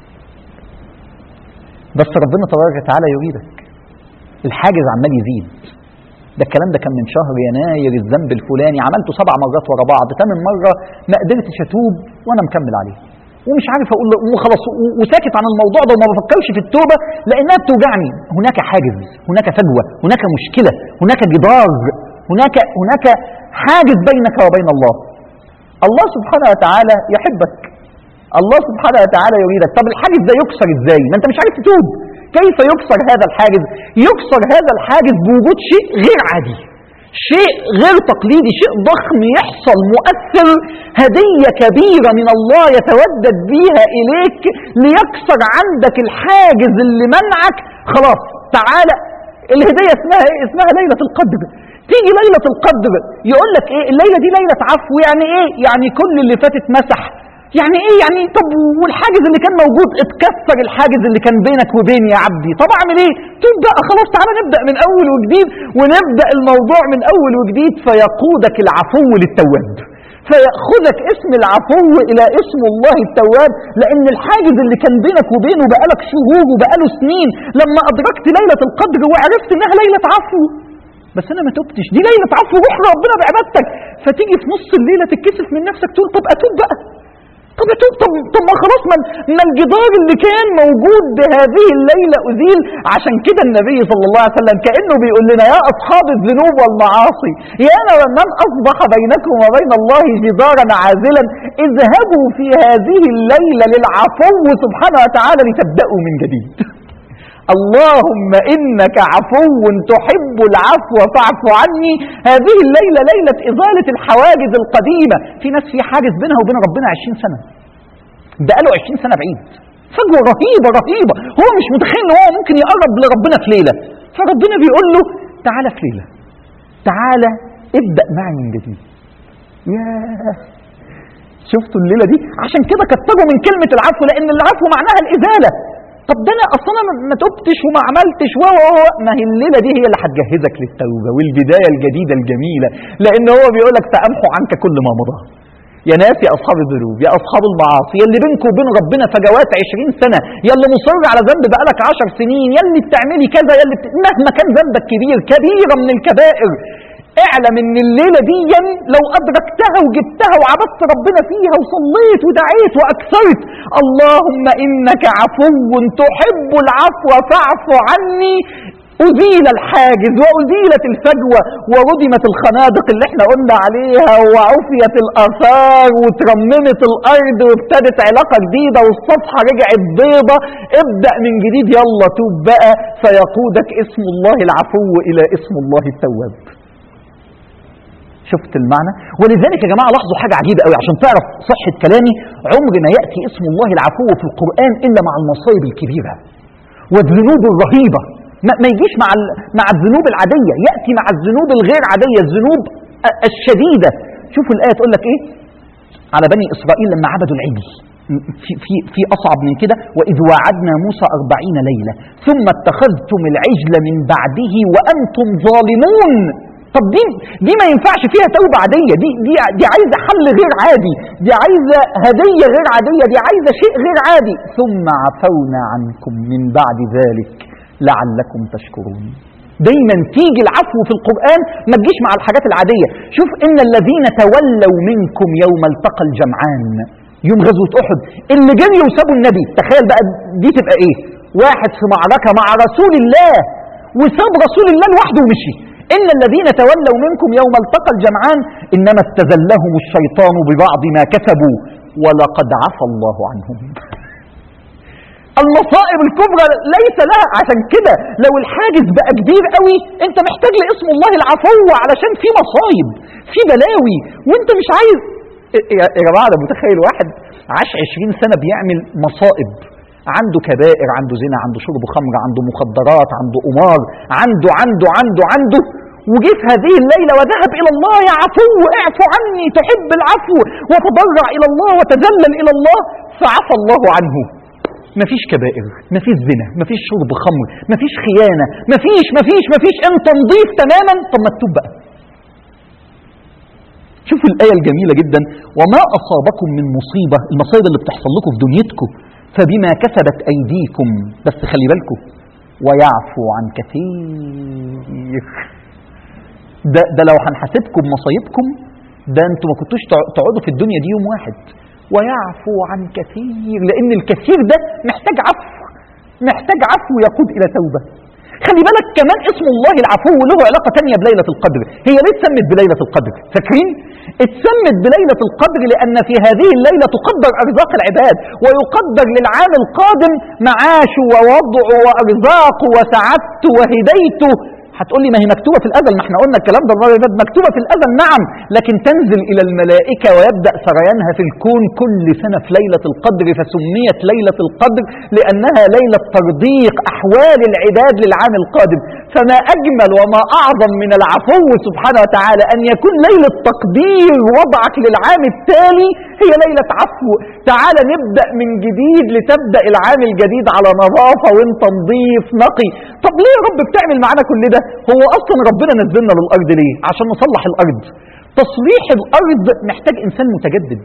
بس ربنا تبارك وتعالى يريدك، الحاجز عمال يزيد. ده الكلام ده كان من شهر يناير، الذنب الفلاني عملته سبع مرات ورا بعض، ثمان مرة ما قدرتش اتوب وانا مكمل عليه، ومش عارف اقول له وخلاص، وساكت عن الموضوع ده وما بفكرش في التوبه لانها بتوجعني. هناك حاجز، هناك فجوه، هناك مشكله، هناك جدار، هناك هناك حاجز بينك وبين الله. الله سبحانه وتعالى يحبك، الله سبحانه وتعالى يريدك. طب الحاجز ده يكسر ازاي؟ ما انت مش عارف تتوب. كيف يكسر هذا الحاجز؟ يكسر هذا الحاجز بوجود شيء غير عادي، شيء غير تقليدي، شيء ضخم يحصل مؤثر، هدية كبيرة من الله يتودد بيها إليك ليكسر عندك الحاجز اللي منعك. خلاص تعالى الهدية اسمها ايه؟ اسمها ليلة القدر. تيجي ليلة القدر يقول لك ايه؟ الليلة دي ليلة عفو. يعني ايه؟ يعني كل اللي فاتت مسح. يعني ايه؟ يعني طب والحاجز اللي كان موجود اتكسر، الحاجز اللي كان بينك وبين يا عبدي. طب اعمل ايه؟ توب بقى خلاص، تعالى نبدأ من اول وجديد، ونبدأ الموضوع من اول وجديد. فيقودك العفو للتواب، فيأخذك اسم العفو إلى اسم الله التواب، لأن الحاجز اللي كان بينك وبينه بقالك شهور وبقاله سنين، لما أدركت ليلة القدر وعرفت إنها ليلة عفو، بس أنا ما تبتش، دي ليلة عفو، روح ربنا بعبادتك. فتيجي في نص الليلة تتكسف من نفسك تقول طب أتوب بقى، طب أتوب، طب, طب ما خلاص، ما ما الجدار اللي كان موجود بهذه الليلة أزيل. عشان كده النبي صلى الله عليه وسلم كأنه بيقول لنا يا أصحاب الذنوب والمعاصي، يا من أصبح بينكم وبين الله جدارا عازلا، اذهبوا في هذه الليلة للعفو سبحانه وتعالى لتبدأوا من جديد. اللهم إنك عفو تحب العفو فاعف عني. هذه الليلة ليلة إزالة الحواجز القديمة. في ناس في حاجز بينها وبين ربنا عشرين سنة، بقاله عشرين سنة بعيد، فجوة رهيبة رهيبة، هو مش متخيل ان هو ممكن يقرب لربنا في ليلة، فربنا بيقول له تعالى في ليلة، تعالى ابدأ معي من جديد. ياه، شفتوا الليلة دي؟ عشان كده كتروا من كلمة العفو، لأن العفو معناها الإزالة. طب ده انا اصلا ما تبتش وما عملتش و ما هي الليله دي هي اللي هتجهزك للتوبه والبدايه الجديده الجميله، لان هو بيقول لك سامحو عنك كل ما مضى. يا ناس يا اصحاب الذنوب، يا اصحاب المعاصي، يا اللي بينكم وبين ربنا فجوات عشرين سنه، يا اللي مصر على ذنب بقالك عشر سنين، يا اللي بتعملي كذا، يا اللي بت... مهما كان ذنبك كبير، كبيره من الكبائر، اعلم ان الليلة دي لو ادركتها وجبتها وعبدت ربنا فيها وصليت ودعيت واكثرت اللهم انك عفو تحب العفو فاعف عني، أزيل الحاجز وأزيلت الفجوة وردمت الخنادق اللي احنا قلنا عليها، وعفيت الآثار وترممت الأرض وابتدت علاقة جديدة والصفحة رجعت بيضة. ابدأ من جديد، يلا توب بقى، فيقودك اسم الله العفو إلى اسم الله التواب. شفت المعنى؟ ولذلك يا جماعة لاحظوا حاجة عجيبة قوي عشان تعرف صحة كلامي. عمر ما يأتي اسم الله العفو في القرآن إلا مع المصائب الكبيرة والذنوب الرهيبة، ما, ما يجيش مع مع الذنوب العادية، يأتي مع الذنوب الغير عادية، الذنوب الشديدة. شوفوا الآية تقول لك إيه على بني إسرائيل لما عبدوا العجل، في, في, في أصعب من كده، وإذ وعدنا موسى أربعين ليلة ثم اتخذتم العجل من بعده وأنتم ظالمون. طب دي دي ما ينفعش فيها توبة عادية، دي دي دي عايزة حل غير عادي، دي عايزة هدية غير عادية، دي عايزة شيء غير عادي. ثم عفونا عنكم من بعد ذلك لعلكم تشكرون. دايما تيجي العفو في القرآن ما تجيش مع الحاجات العادية. شوف إن الذين تولوا منكم يوم التقى الجمعان، يوم غزوة أحد، اللي جريوا وسابوا النبي. تخيل بقى دي تبقى إيه؟ واحد في معركة مع رسول الله وساب رسول الله لوحده ومشي. إن الذين تولوا منكم يوم التقى الجمعان إنما استزلهم الشيطان ببعض ما كسبوا ولقد عفى الله عنهم. المصائب الكبرى ليس لها، عشان كده لو الحاجز بقى كبير قوي انت محتاج لاسم الله العفو، علشان في مصايب، في بلاوي، وانت مش عايز. يا جماعة ده متخيل واحد عاش عشرين سنة بيعمل مصائب، عنده كبائر، عنده زنا، عنده شرب خمر، عنده مخدرات، عنده قمار، عنده عنده عنده عنده وجه في هذه الليلة وذهب إلى الله يا عفو اعفو عني تحب العفو، وتضرع إلى الله وتذلل إلى الله فعفى الله عنه. مفيش كبائر، مفيش زنا، مفيش شرب خمر، مفيش خيانة، مفيش مفيش مفيش انت نضيف تماما. طب ما تتوب بقى. شوفوا الآية الجميلة جدا، وما أصابكم من مصيبة، المصايب اللي بتحصل لكم في دنيتكم فبما كسبت أيديكم، بس خلي بالكم ويعفو عن كثير. ده, ده لو هنحاسبكم مصايبكم ده انتوا ما كنتوش تقعدوا في الدنيا دي يوم واحد. ويعفو عن كثير، لأن الكثير ده محتاج عفو، محتاج عفو يقود إلى توبة. خلي بالك كمان اسم الله العفو له علاقة تانية بليلة القدر. هي ليه اتسمت بليلة القدر؟ فاكرين؟ اتسمت بليلة القدر لأن في هذه الليلة تقدر أرزاق العباد، ويقدر للعام القادم معاشه ووضعه وأرزاقه وسعادته وهدايته. هتقول لي ما هي مكتوبة في الأزل، ما احنا قلنا الكلام ده المرة اللي فاتت، مكتوبة في الأزل نعم، لكن تنزل إلى الملائكة ويبدأ سريانها في الكون كل سنة في ليلة القدر، فسميت ليلة القدر لأنها ليلة ترضيق أحوال العباد للعام القادم. فما أجمل وما أعظم من العفو سبحانه وتعالى أن يكون ليلة تقدير وضعك للعام التالي هي ليلة عفو. تعال نبدأ من جديد لتبدأ العام الجديد على نظافة وانت نظيف نقي. طب ليه يا رب بتعمل معنا كل ده؟ هو أصلا ربنا نزلنا للأرض ليه؟ عشان نصلح الأرض. تصليح الأرض محتاج إنسان متجدد.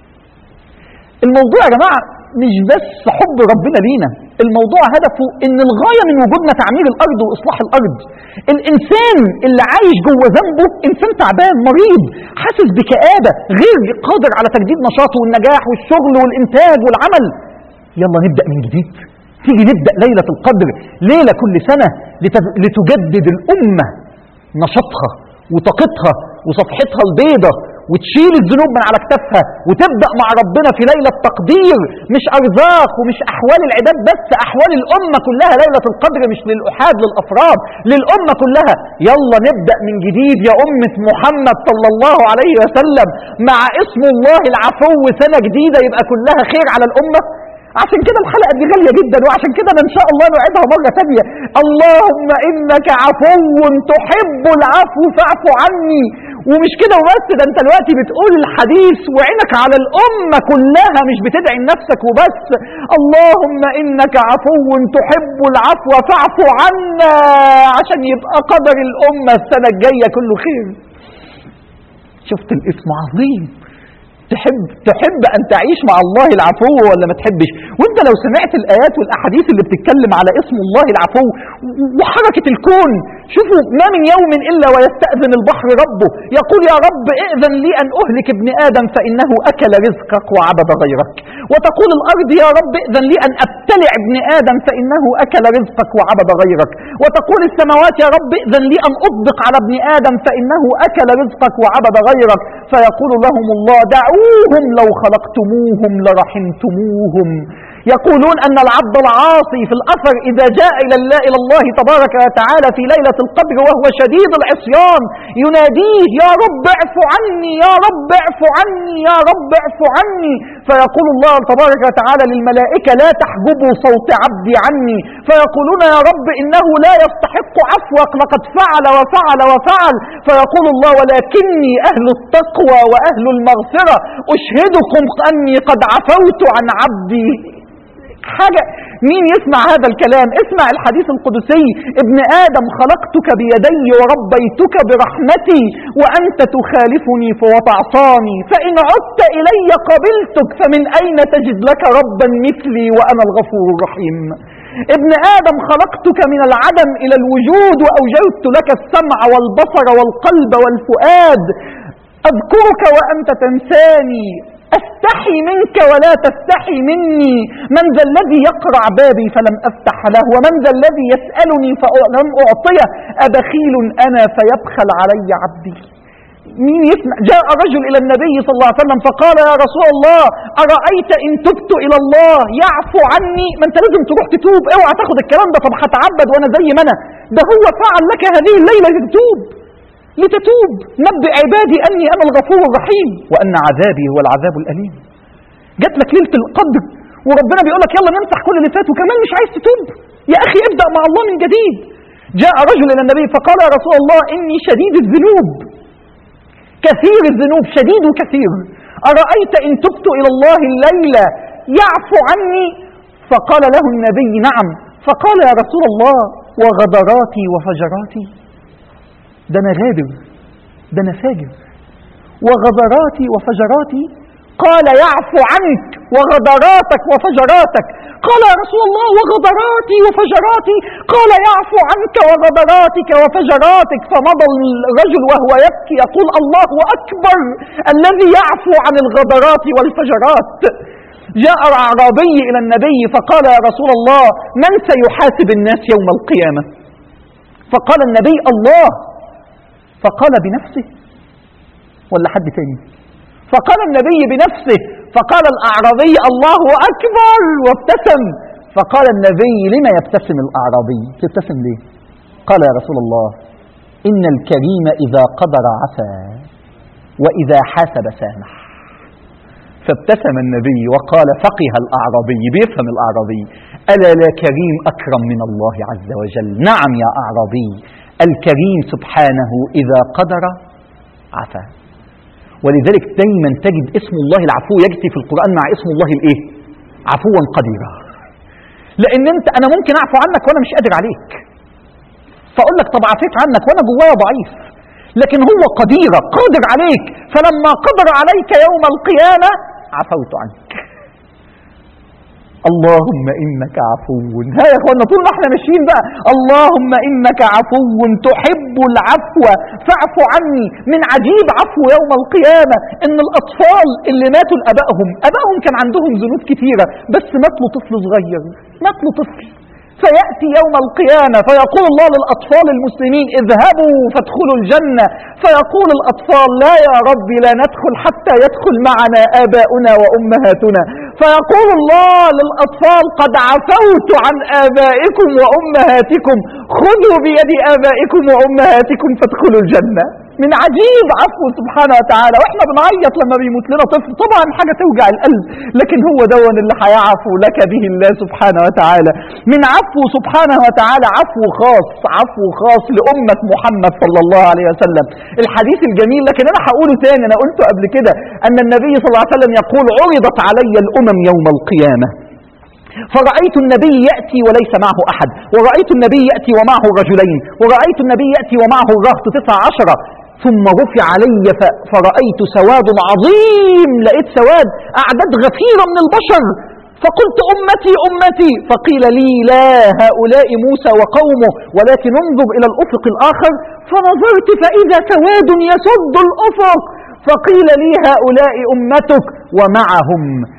الموضوع يا جماعة مش بس حب ربنا لينا، الموضوع هدفه ان الغاية من وجودنا تعمير الارض واصلاح الارض. الانسان اللي عايش جوه ذنبه انسان تعبان مريض حاسس بكآبة غير قادر على تجديد نشاطه والنجاح والشغل والانتاج والعمل. يلا نبدأ من جديد. تيجي نبدأ ليلة القدر ليلة كل سنة لتجدد الامة نشاطها وطاقتها وصفحتها البيضة، وتشيل الذنوب من على كتافها وتبدأ مع ربنا في ليلة تقدير، مش أرزاق ومش أحوال العباد بس، أحوال الأمة كلها. ليلة القدر مش للأحاد للأفراد، للأمة كلها. يلا نبدأ من جديد يا أمة محمد صلى الله عليه وسلم مع اسم الله العفو، سنة جديدة يبقى كلها خير على الأمة. عشان كده الحلقة دي غالية جدا، وعشان كده أنا إن شاء الله نعيدها مرة ثانية. اللهم إنك عفو تحب العفو فاعف عني. ومش كده وبس، ده انت دلوقتي بتقول الحديث وعينك على الأمة كلها، مش بتدعي لنفسك وبس. اللهم إنك عفو تحب العفو فاعف عنا، عشان يبقى قدر الأمة السنة الجاية كله خير. شفت الاسم عظيم. تحب تحب أن تعيش مع الله العفو ولا ما تحبش؟ وانت لو سمعت الآيات والأحاديث اللي بتتكلم على اسم الله العفو وحركة الكون، شوفوا ما من يوم إلا ويستأذن البحر ربه يقول يا رب ائذن لي أن أهلك ابن آدم فإنه أكل رزقك وعبد غيرك، وتقول الأرض يا رب ائذن لي أن أبتلع ابن آدم فإنه أكل رزقك وعبد غيرك، وتقول السماوات يا رب ائذن لي أن أطبق على ابن آدم فإنه أكل رزقك وعبد غيرك، فيقول لهم الله دعوهم لو خلقتموهم لرحمتموهم. يقولون أن العبد العاصي في الأثر إذا جاء إلى الله تبارك وتعالى في ليلة القدر وهو شديد العصيان يناديه يا رب اعف عني يا رب اعف عني يا رب اعف عني، فيقول الله تبارك وتعالى للملائكة لا تحجبوا صوت عبدي عني، فيقولون يا رب إنه لا يستحق عفوك لقد فعل وفعل وفعل، فيقول الله ولكني أهل التقوى وأهل المغفرة أشهدكم أني قد عفوت عن عبدي. حاجة مين يسمع هذا الكلام؟ اسمع الحديث القدسي ابن آدم خلقتك بيدي وربيتك برحمتي وأنت تخالفني وتعصاني فإن عدت إلي قبلتك فمن أين تجد لك ربا مثلي وأنا الغفور الرحيم. ابن آدم خلقتك من العدم إلى الوجود وأوجدت لك السمع والبصر والقلب والفؤاد، أذكرك وأنت تنساني، أستحي منك ولا تستحي مني، من ذا الذي يقرع بابي فلم أفتح له ومن ذا الذي يسألني فلم أعطيه، أبخيل أنا فيبخل علي عبدي. مين يسمع؟ جاء رجل إلى النبي صلى الله عليه وسلم فقال يا رسول الله أرأيت إن تبت إلى الله يعفو عني؟ ما أنت لازم تروح تتوب، اوعى تاخد الكلام ده طب هتعبد وأنا زي ما أنا، ده هو فعل لك هذه الليلة لتتوب لتتوب. نبئ عبادي أني أنا الغفور الرحيم وأن عذابي هو العذاب الأليم. جات لك ليلة القدر وربنا بيقول لك يلا نمسح كل اللي فات وكمان مش عايز تتوب، يا أخي ابدأ مع الله من جديد. جاء رجل إلى النبي فقال يا رسول الله إني شديد الذنوب كثير الذنوب شديد وكثير، أرأيت إن تبت إلى الله الليلة يعفو عني؟ فقال له النبي نعم. فقال يا رسول الله وغدراتي وفجراتي؟ ده أنا غادر، ده أنا فاجر، وغدراتي وفجراتي؟ قال يعفو عنك وغدراتك وفجراتك. قال يا رسول الله وغدراتي وفجراتي؟ قال يعفو عنك وغدراتك وفجراتك. فمضى الرجل وهو يبكي يقول الله أكبر الذي يعفو عن الغدرات والفجرات. جاء أعرابي إلى النبي فقال يا رسول الله من سيحاسب الناس يوم القيامة؟ فقال النبي الله. فقال بنفسه ولا حد تاني؟ فقال النبي بنفسه. فقال الأعرابي الله أكبر وابتسم. فقال النبي لما يبتسم الأعرابي؟ تبتسم ليه؟ قال يا رسول الله إن الكريم إذا قدر عفا وإذا حاسب سامح. فابتسم النبي وقال فقه الأعرابي، بيفهم الأعرابي، ألا لا كريم أكرم من الله عز وجل؟ نعم يا أعرابي، الكريم سبحانه إذا قدر عفا. ولذلك دايما تجد اسم الله العفو يجتي في القرآن مع اسم الله الايه؟ عفوا قديرا. لأن انت أنا ممكن أعفو عنك وأنا مش قادر عليك، فأقول لك طب عفيت عنك وأنا جوايا ضعيف، لكن هو قديرا قادر عليك، فلما قدر عليك يوم القيامة عفوت عنك. اللهم إنك عفو. ها يا اخوانا طول ما احنا ماشيين بقى اللهم إنك عفو تحب العفو فاعف عني. من عجيب عفو يوم القيامة إن الأطفال اللي ماتوا لأبائهم، أبائهم كان عندهم ذنوب كثيرة بس مات له طفل صغير، مات له طفل، فيأتي يوم القيامة فيقول الله للأطفال المسلمين اذهبوا فادخلوا الجنة، فيقول الأطفال لا يا رب لا ندخل حتى يدخل معنا آباؤنا وأمهاتنا، فيقول الله للأطفال قد عفوت عن آبائكم وأمهاتكم خذوا بيد آبائكم وأمهاتكم فادخلوا الجنة. من عجيب عفو سبحانه وتعالى. واحنا بنعيط لما بيموت لنا طفل، طبعا حاجة توجع القلب، لكن هو دون اللي هيعفو لك به الله سبحانه وتعالى. من عفو سبحانه وتعالى عفو خاص، عفو خاص لأمة محمد صلى الله عليه وسلم. الحديث الجميل، لكن انا هقوله تاني، انا قلته قبل كده، ان النبي صلى الله عليه وسلم يقول عرضت علي الأمم يوم القيامة فرأيت النبي يأتي وليس معه أحد، ورأيت النبي يأتي ومعه رجلين، ورأيت النبي يأتي ومعه الرهط تسع عشرة، ثم رفع علي فرأيت سواد عظيم، لقيت سواد أعداد غفيرة من البشر، فقلت أمتي أمتي، فقيل لي لا هؤلاء موسى وقومه ولكن انظر إلى الأفق الآخر، فنظرت فإذا سواد يسد الأفق، فقيل لي هؤلاء أمتك ومعهم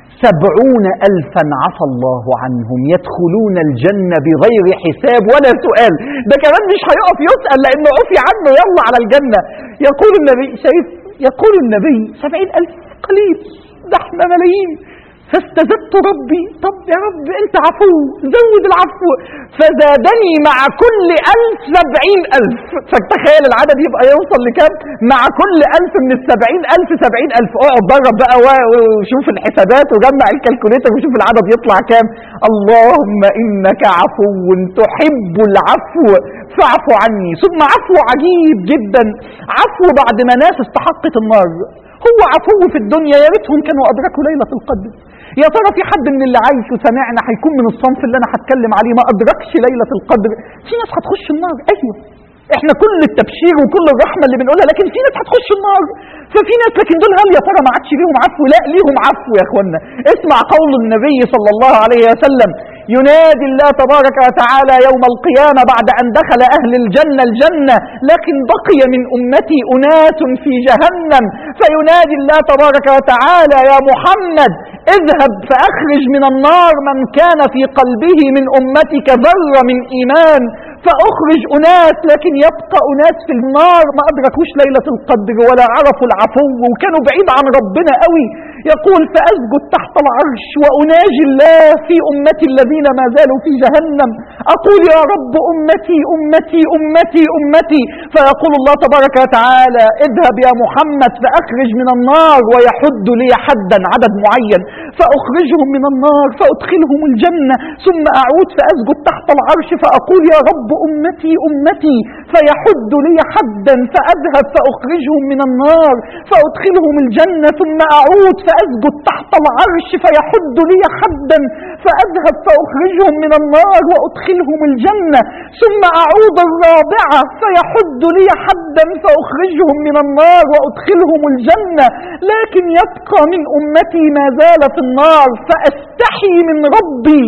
سبعون ألفا عفى الله عنهم يدخلون الجنة بغير حساب ولا سؤال. ده كمان مش هيقف يسأل لأنه عفي عنه، يلا على الجنة. يقول النبي شايف، يقول النبي سبعين ألف قليل، ده احنا ملايين. فاستزدت ربي، طب يا رب انت عفو زود العفو، فزادني مع كل ألف سبعين ألف. فتخيل العدد يبقى يوصل لكام؟ مع كل ألف من السبعين ألف سبعين ألف. اقعد ضرب بقى وشوف الحسابات وجمع الكالكوليتر وشوف العدد يطلع كام. اللهم إنك عفو تحب العفو فاعف عني. ثم عفو عجيب جدا، عفو بعد ما ناس استحقت النار. هو عفو في الدنيا، يا ريتهم كانوا أدركوا ليلة القدر. يا ترى في حد من اللي عايش وسمعنا هيكون من الصنف اللي أنا هتكلم عليه ما أدركش ليلة القدر؟ في ناس هتخش النار، أيوه احنا كل التبشير وكل الرحمة اللي بنقولها، لكن في ناس هتخش النار. ففي ناس، لكن دول هل يا ترى ما عادش ليهم عفو؟ لا ليهم عفو يا اخوانا. اسمع قول النبي صلى الله عليه وسلم ينادي الله تبارك وتعالى يوم القيامة بعد أن دخل أهل الجنة الجنة لكن بقي من أمتي أناس في جهنم، فينادي الله تبارك وتعالى يا محمد اذهب فأخرج من النار من كان في قلبه من أمتك ذرة من إيمان، فأخرج أناس، لكن يبقى أناس في النار ما أدركوش ليلة القدر ولا عرفوا العفو وكانوا بعيد عن ربنا قوي. يقول فأسجد تحت العرش وأناجي الله في أمتي الذين ما زالوا في جهنم، أقول يا رب أمتي أمتي أمتي أمتي، فيقول الله تبارك وتعالى اذهب يا محمد فأخرج من النار، ويحد لي حدا عدد معين فأخرجهم من النار فأدخلهم الجنة، ثم أعود فأسجد تحت العرش فأقول يا رب أمتي أمتي، فيحد لي حدا فأذهب فأخرجهم من النار فأدخلهم الجنة، ثم أعود فأسجد تحت العرش فيحد لي حدا فأذهب فأخرجهم من النار وأدخلهم الجنة، ثم أعود الرابعة فيحد لي حدا فأخرجهم من النار وأدخلهم الجنة، لكن يبقى من أمتي ما زال في النار، فأستحي من ربي،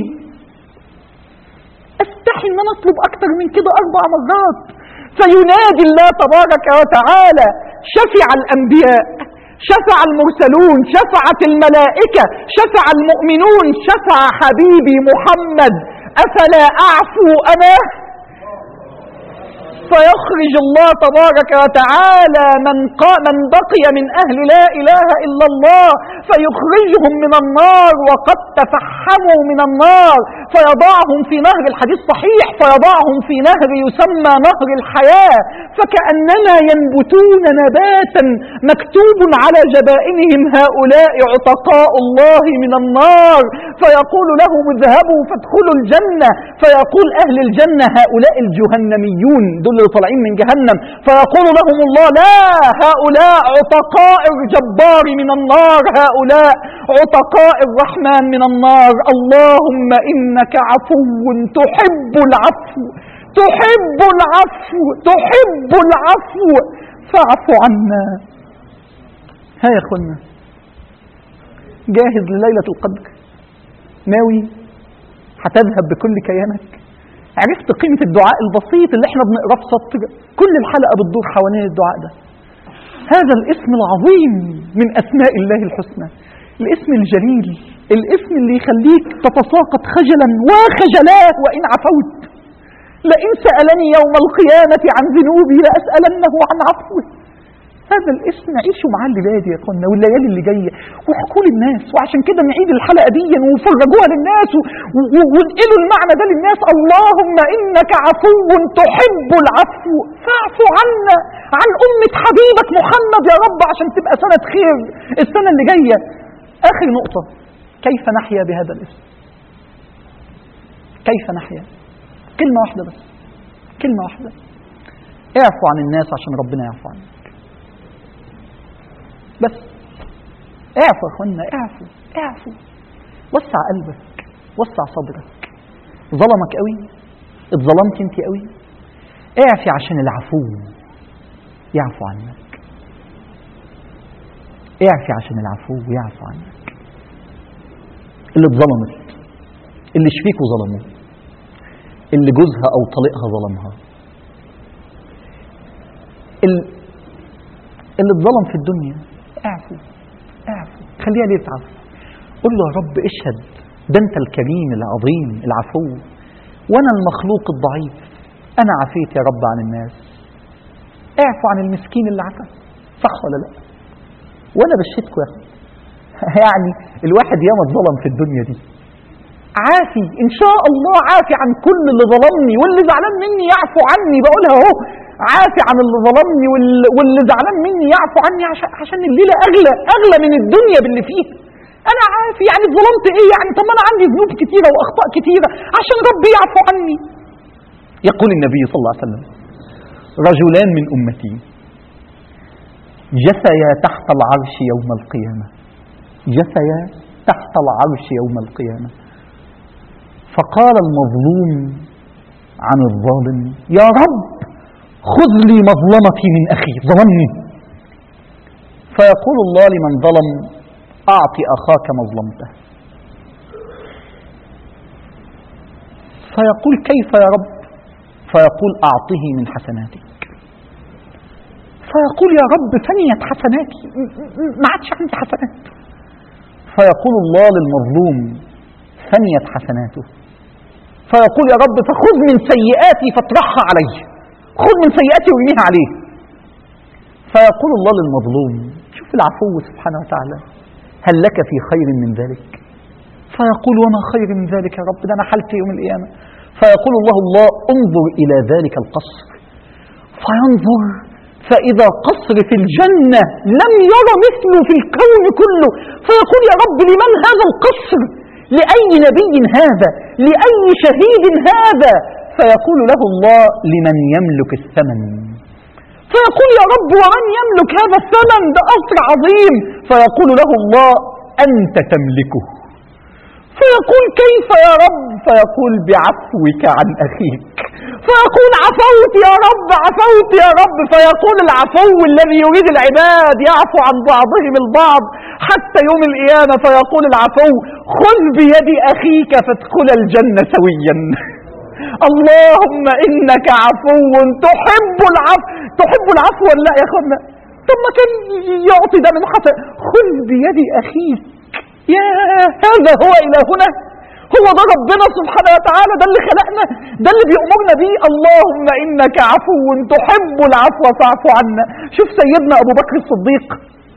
أستحي أن أنا أطلب أكثر من كده أربع مرات. فينادي الله تبارك وتعالى شفع الأنبياء، شفع المرسلون، شفعت الملائكة، شفع المؤمنون، شفع حبيبي محمد، أفلا أعفو أنا؟ فيخرج الله تبارك وتعالى من, من بقي من أهل لا إله إلا الله فيخرجهم من النار وقد تفحموا من النار، فيضعهم في نهر، الحديث صحيح، فيضعهم في نهر يسمى نهر الحياة، فكأنما ينبتون نباتا مكتوب على جبائنهم هؤلاء عتقاء الله من النار، فيقول لهم اذهبوا فادخلوا الجنة، فيقول أهل الجنة هؤلاء الجهنميون دول اللي طالعين من جهنم، فيقول لهم الله لا، هؤلاء عتقاء الجبار من النار، هؤلاء عتقاء الرحمن من النار. اللهم إنك عفو تحب العفو تحب العفو تحب العفو فاعف عنا. ها يا اخوانا، جاهز لليلة القدر؟ ناوي؟ هتذهب بكل كيانك؟ عرفت قيمة الدعاء البسيط اللي احنا بنقراه في سطر؟ كل الحلقة بتدور حوالين الدعاء ده. هذا الاسم العظيم من أسماء الله الحسنى، الاسم الجليل، الاسم اللي يخليك تتساقط خجلا وخجلات وإن عفوت. لئن سألني يوم القيامة عن ذنوبي لأسألنه عن عفوه. هذا الاسم عيشوا معاه الليلة دي يا اخوانا والليالي اللي جايه، واحكوا للناس. وعشان كده نعيد الحلقه دي وفرجوها للناس وانقلوا المعنى ده للناس. اللهم انك عفو تحب العفو فاعف عنا، عن امه حبيبك محمد يا رب، عشان تبقى سنه خير السنه اللي جايه. اخر نقطه، كيف نحيا بهذا الاسم؟ كيف نحيا؟ كلمه واحده بس، كلمه واحده، اعفو عن الناس عشان ربنا يعفو عنك. بس اعفو يا اخوانا، اعفو اعفو، وسع قلبك، وسع صدرك. ظلمك قوي، اتظلمت انت قوي، اعفي عشان العفو يعفو عنك. اعفي عشان العفو يعفو عنك. اللي اتظلمت، اللي شريكه ظلمه، اللي جوزها او طليقها ظلمها، اللي اتظلم في الدنيا، اعفو اعفو، خليها ليه تعفو. قل له يا رب اشهد، ده انت الكريم العظيم العفو، وانا المخلوق الضعيف، انا عفيت يا رب عن الناس. اعفو عن المسكين اللي عفا، صح ولا لا؟ وانا بشهدكم يا اخي يعني الواحد ياما اتظلم في الدنيا دي، عافي ان شاء الله، عافي عن كل اللي ظلمني، واللي زعلان مني يعفو عني. بقولها اهو، عافي عن اللي ظلمني واللي زعلان مني يعفو عني، عشان عشان الليله اغلى اغلى من الدنيا باللي فيها. انا عافي، يعني ظلمت ايه يعني؟ طب ما انا عندي ذنوب كتيره واخطاء كتيره، عشان ربي يعفو عني. يقول النبي صلى الله عليه وسلم: رجلان من امتي جثيا تحت العرش يوم القيامه، جثيا تحت العرش يوم القيامه، فقال المظلوم عن الظالم: يا رب خذ لي مظلمتي من أخي، ظلمني. فيقول الله لمن ظلم: أعطي أخاك مظلمته. فيقول: كيف يا رب؟ فيقول: أعطه من حسناتك. فيقول: يا رب فنيت حسناتي، ما عادش عندي حسنات. فيقول الله للمظلوم: فنيت حسناته. فيقول: يا رب فخذ من سيئاتي فاطرحها علي، خذ من سيئاتي وارميها عليه. فيقول الله للمظلوم: شوف العفو سبحانه وتعالى، هل لك في خير من ذلك؟ فيقول: وما خير من ذلك يا رب، ده انا حالتي يوم القيامه. فيقول الله: الله انظر الى ذلك القصر. فينظر فاذا قصر في الجنه لم ير مثله في الكون كله. فيقول: يا رب لمن هذا القصر؟ لأي نبي هذا؟ لأي شهيد هذا؟ فيقول له الله: لمن يملك الثمن. فيقول: يا رب ومن يملك هذا الثمن؟ ده قصر عظيم. فيقول له الله: أنت تملكه. فيقول: كيف يا رب؟ فيقول: بعفوك عن أخيك. فيقول: عفوت يا رب، عفوت يا رب. فيقول العفو الذي يريد العباد يعفو عن بعضهم البعض حتى يوم القيامة. فيقول العفو: خذ بيد أخيك فادخل الجنة سويا. اللهم إنك عفو تحب العفو. تحب العفو ولا لا يا أخوانا؟ طب ما كان يعطي ده من حسن. خذ بيد أخيك. يا هذا هو إلهنا، هو ده ربنا سبحانه وتعالى، ده اللي خلقنا، ده اللي بيأمرنا بيه. اللهم إنك عفو تحب العفو فاعف عنا. شوف سيدنا أبو بكر الصديق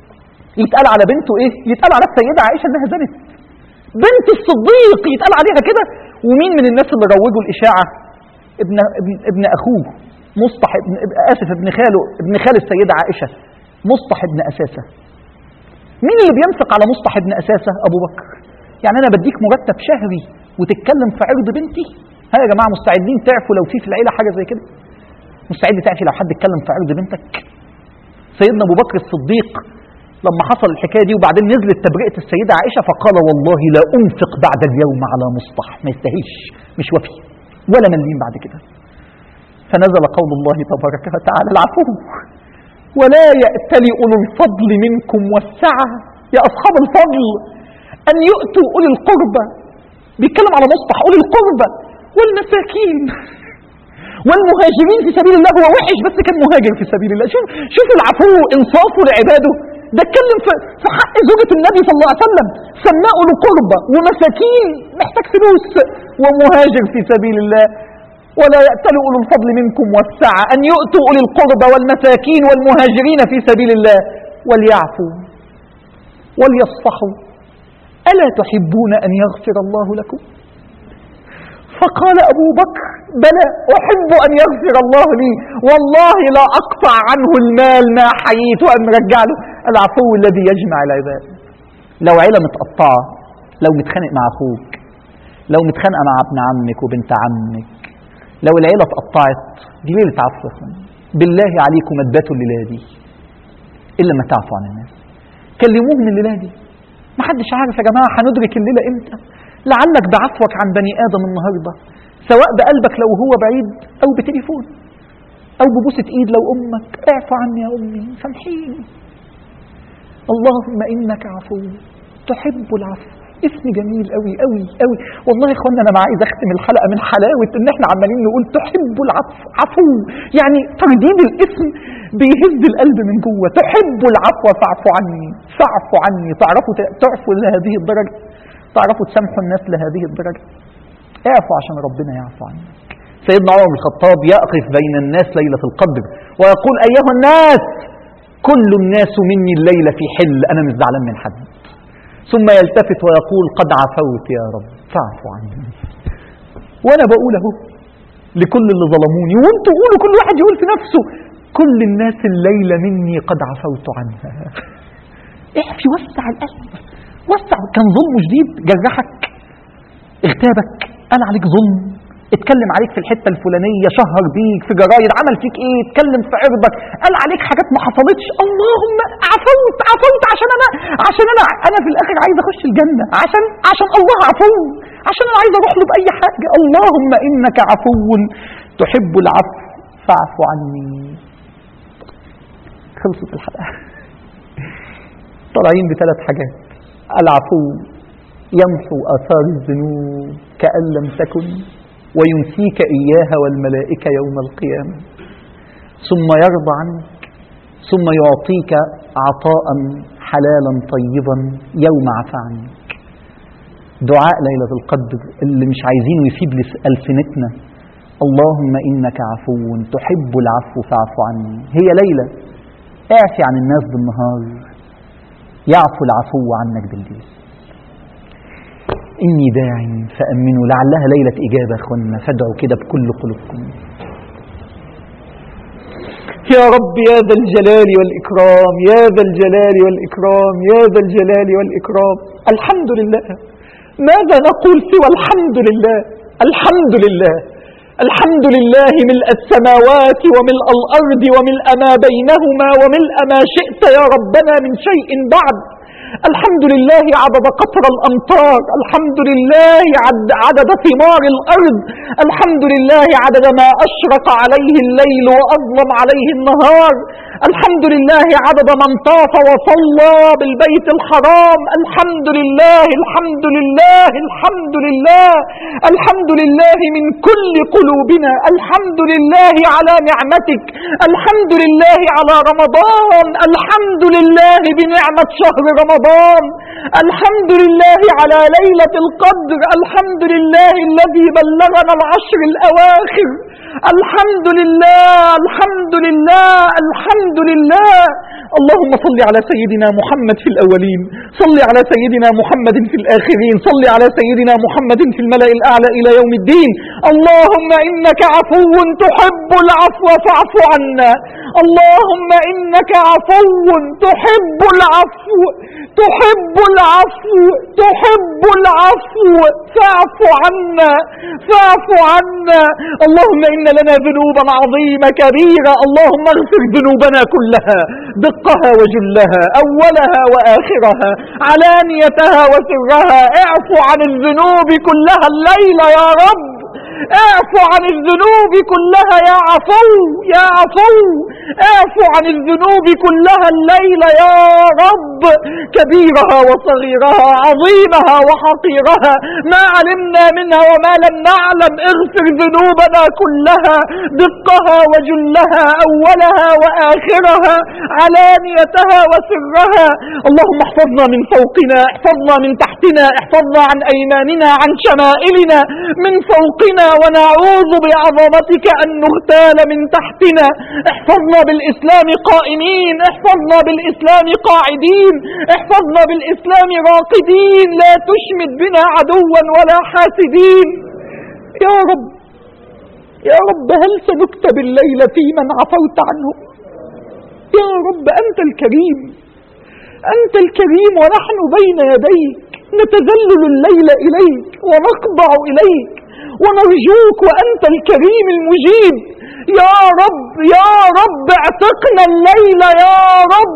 يتقال على بنته ايه؟ يتقال على السيدة عائشة انها زنت. بنت الصديق يتقال عليها كده. ومين من الناس اللي روجوا الاشاعة؟ ابن ابن, ابن اخوه مصطح ابن اسف ابن خاله ابن خال السيدة عائشة مصطح ابن اساسة. مين اللي بيمسك على مصطح ابن اساسة؟ ابو بكر. يعني انا بديك مرتب شهري وتتكلم في عرض بنتي؟ ها يا جماعة مستعدين تعرفوا لو في في العيلة حاجة زي كده؟ مستعد تعرفي لو حد اتكلم في عرض بنتك؟ سيدنا ابو بكر الصديق لما حصل الحكاية دي وبعدين نزلت تبرئة السيدة عائشة فقال والله لا أنفق بعد اليوم على مصطح، ما يستاهلش، مش وفي ولا مليم بعد كده. فنزل قول الله تبارك وتعالى العفو ولا يأتل أولو الفضل منكم والسعة، يا أصحاب الفضل أن يؤتوا أولي القربى، بيتكلم على مصطح، أولي القربى والمساكين والمهاجرين في سبيل الله. هو وحش بس كان مهاجر في سبيل الله. شوف شوف العفو انصافه لعباده. ده اتكلم في حق زوجة النبي صلى الله عليه وسلم، سماه له قربة ومساكين محتاج فلوس ومهاجر في سبيل الله. ولا يأتل أولو الفضل منكم والسعة أن يؤتوا أولي القربى والمساكين والمهاجرين في سبيل الله وليعفوا وليصفحوا ألا تحبون أن يغفر الله لكم؟ فقال أبو بكر بلى أحب أن يغفر الله لي، والله لا أقطع عنه المال ما حييت، وأن رجع له العفو الذي يجمع العباد. لو عيلة متقطعة، لو متخانق مع أخوك، لو متخانقة مع ابن عمك وبنت عمك، لو العيلة اتقطعت، دي ليلة عفو. بالله عليكم ما تباتوا الليلة دي إلا ما تعفوا عن الناس. كلموهم الليلة دي، ما حدش عارف يا جماعة هندرك الليلة إمتى. لعلك بعفوك عن بني آدم النهاردة، سواء بقلبك لو هو بعيد أو بتليفون أو ببوسة إيد، لو أمك اعفو عني يا أمي سامحيني. اللهم إنك عفو تحب العفو. اسم جميل قوي قوي قوي والله يا اخوانا. انا عايز اختم الحلقه من حلاوه ان احنا عمالين نقول تحب العفو. عفو يعني ترديد الاسم بيهز القلب من جوه. تحب العفو فاعفو عني، فاعفو عني. تعرفوا تعفوا لهذه الدرجه؟ تعرفوا تسامحوا الناس لهذه الدرجه؟ اعفوا عشان ربنا يعفو عنك. سيدنا عمر بن الخطاب يقف بين الناس ليله القدر ويقول ايها الناس كل الناس مني الليله في حل، انا مش زعلان من حد. ثم يلتفت ويقول قد عفوت يا رب فاعفو عني. وانا بقول اهو لكل اللي ظلموني، وانتوا قولوا، كل واحد يقول في نفسه كل الناس الليله مني قد عفوت عنها. اعفي، وسع القلب، وسع. كان ظلم شديد، جرحك، اغتابك، قال عليك ظلم، اتكلم عليك في الحته الفلانيه، شهر بيك في جرايد، عمل فيك ايه، اتكلم في عرضك، قال عليك حاجات ما حصلتش. اللهم عفوت عفوت عشان انا عشان انا انا في الاخر عايز اخش الجنه، عشان عشان الله عفو، عشان انا عايز اروح له باي حاجه. اللهم انك عفو تحب العفو فاعف عني. خلصت الحلقه. طالعين بثلاث حاجات. العفو يمحو اثار الذنوب كأن لم تكن وينسيك إياها والملائكة يوم القيامة، ثم يرضى عنك، ثم يعطيك عطاء حلالا طيبا يوم عفا عنك. دعاء ليلة القدر اللي مش عايزينه يسيب ألسنتنا، اللهم إنك عفو تحب العفو فاعف عني. هي ليلة اعفي عن الناس بالنهار، يعفو العفو عنك بالليل. إني داع فأمنوا، لعلها ليلة إجابة أخوانا، فادعوا كده بكل قلوبكم. يا رب يا ذا الجلال والإكرام، يا ذا الجلال والإكرام، يا ذا الجلال والإكرام. الحمد لله. ماذا نقول سوى الحمد لله؟ الحمد لله، الحمد لله ملء السماوات وملء الأرض وملء ما بينهما وملء ما شئت يا ربنا من شيء بعد. الحمد لله عدد قطر الأمطار، الحمد لله عدد ثمار الأرض، الحمد لله عدد ما أشرق عليه الليل وأظلم عليه النهار، الحمد لله عدد من طاف وصلى بالبيت الحرام. الحمد لله الحمد لله الحمد لله الحمد لله من كل قلوبنا. الحمد لله على نعمتك، الحمد لله على رمضان، الحمد لله بنعمة شهر رمضان، الحمد لله على ليلة القدر، الحمد لله الذي بلغنا العشر الأواخر. الحمد لله الحمد لله الحمد لله. اللهم صل على سيدنا محمد في الأولين، صل على سيدنا محمد في الآخرين، صل على سيدنا محمد في الملأ الأعلى إلى يوم الدين. اللهم إنك عفو تحب العفو فاعف عنا. اللهم إنك عفو تحب العفو تحب العفو تحب العفو فاعف عنا فاعف عنا. اللهم إن لنا ذنوبا عظيمة كبيرة، اللهم اغفر ذنوبنا كلها، دقها وجلها، أولها وآخرها، علانيتها وسرها. اعفو عن الذنوب كلها الليلة يا رب، اعفو عن الذنوب كلها يا عفو يا عفو، اعفو عن الذنوب كلها الليلة يا رب، كبيرها وصغيرها، عظيمها وحقيرها، ما علمنا منها وما لم نعلم. اغفر ذنوبنا كلها، دقها وجلها، أولها وآخرها، علانيتها وسرها. اللهم احفظنا من فوقنا، احفظنا من تحتنا، احفظنا عن أيماننا، عن شمائلنا، من فوقنا، ونعوذ بعظمتك أن نغتال من تحتنا. احفظنا بالإسلام قائمين، احفظنا بالإسلام قاعدين، احفظنا بالإسلام راقدين، لا تشمت بنا عدوا ولا حاسدين. يا رب يا رب هل سنكتب الليلة في من عفوت عنه؟ يا رب أنت الكريم، أنت الكريم ونحن بين يديك نتذلل الليل إليك ونخضع إليك ونرجوك، وأنت الكريم المجيب. يا رب يا رب اعتقنا الليلة، يا رب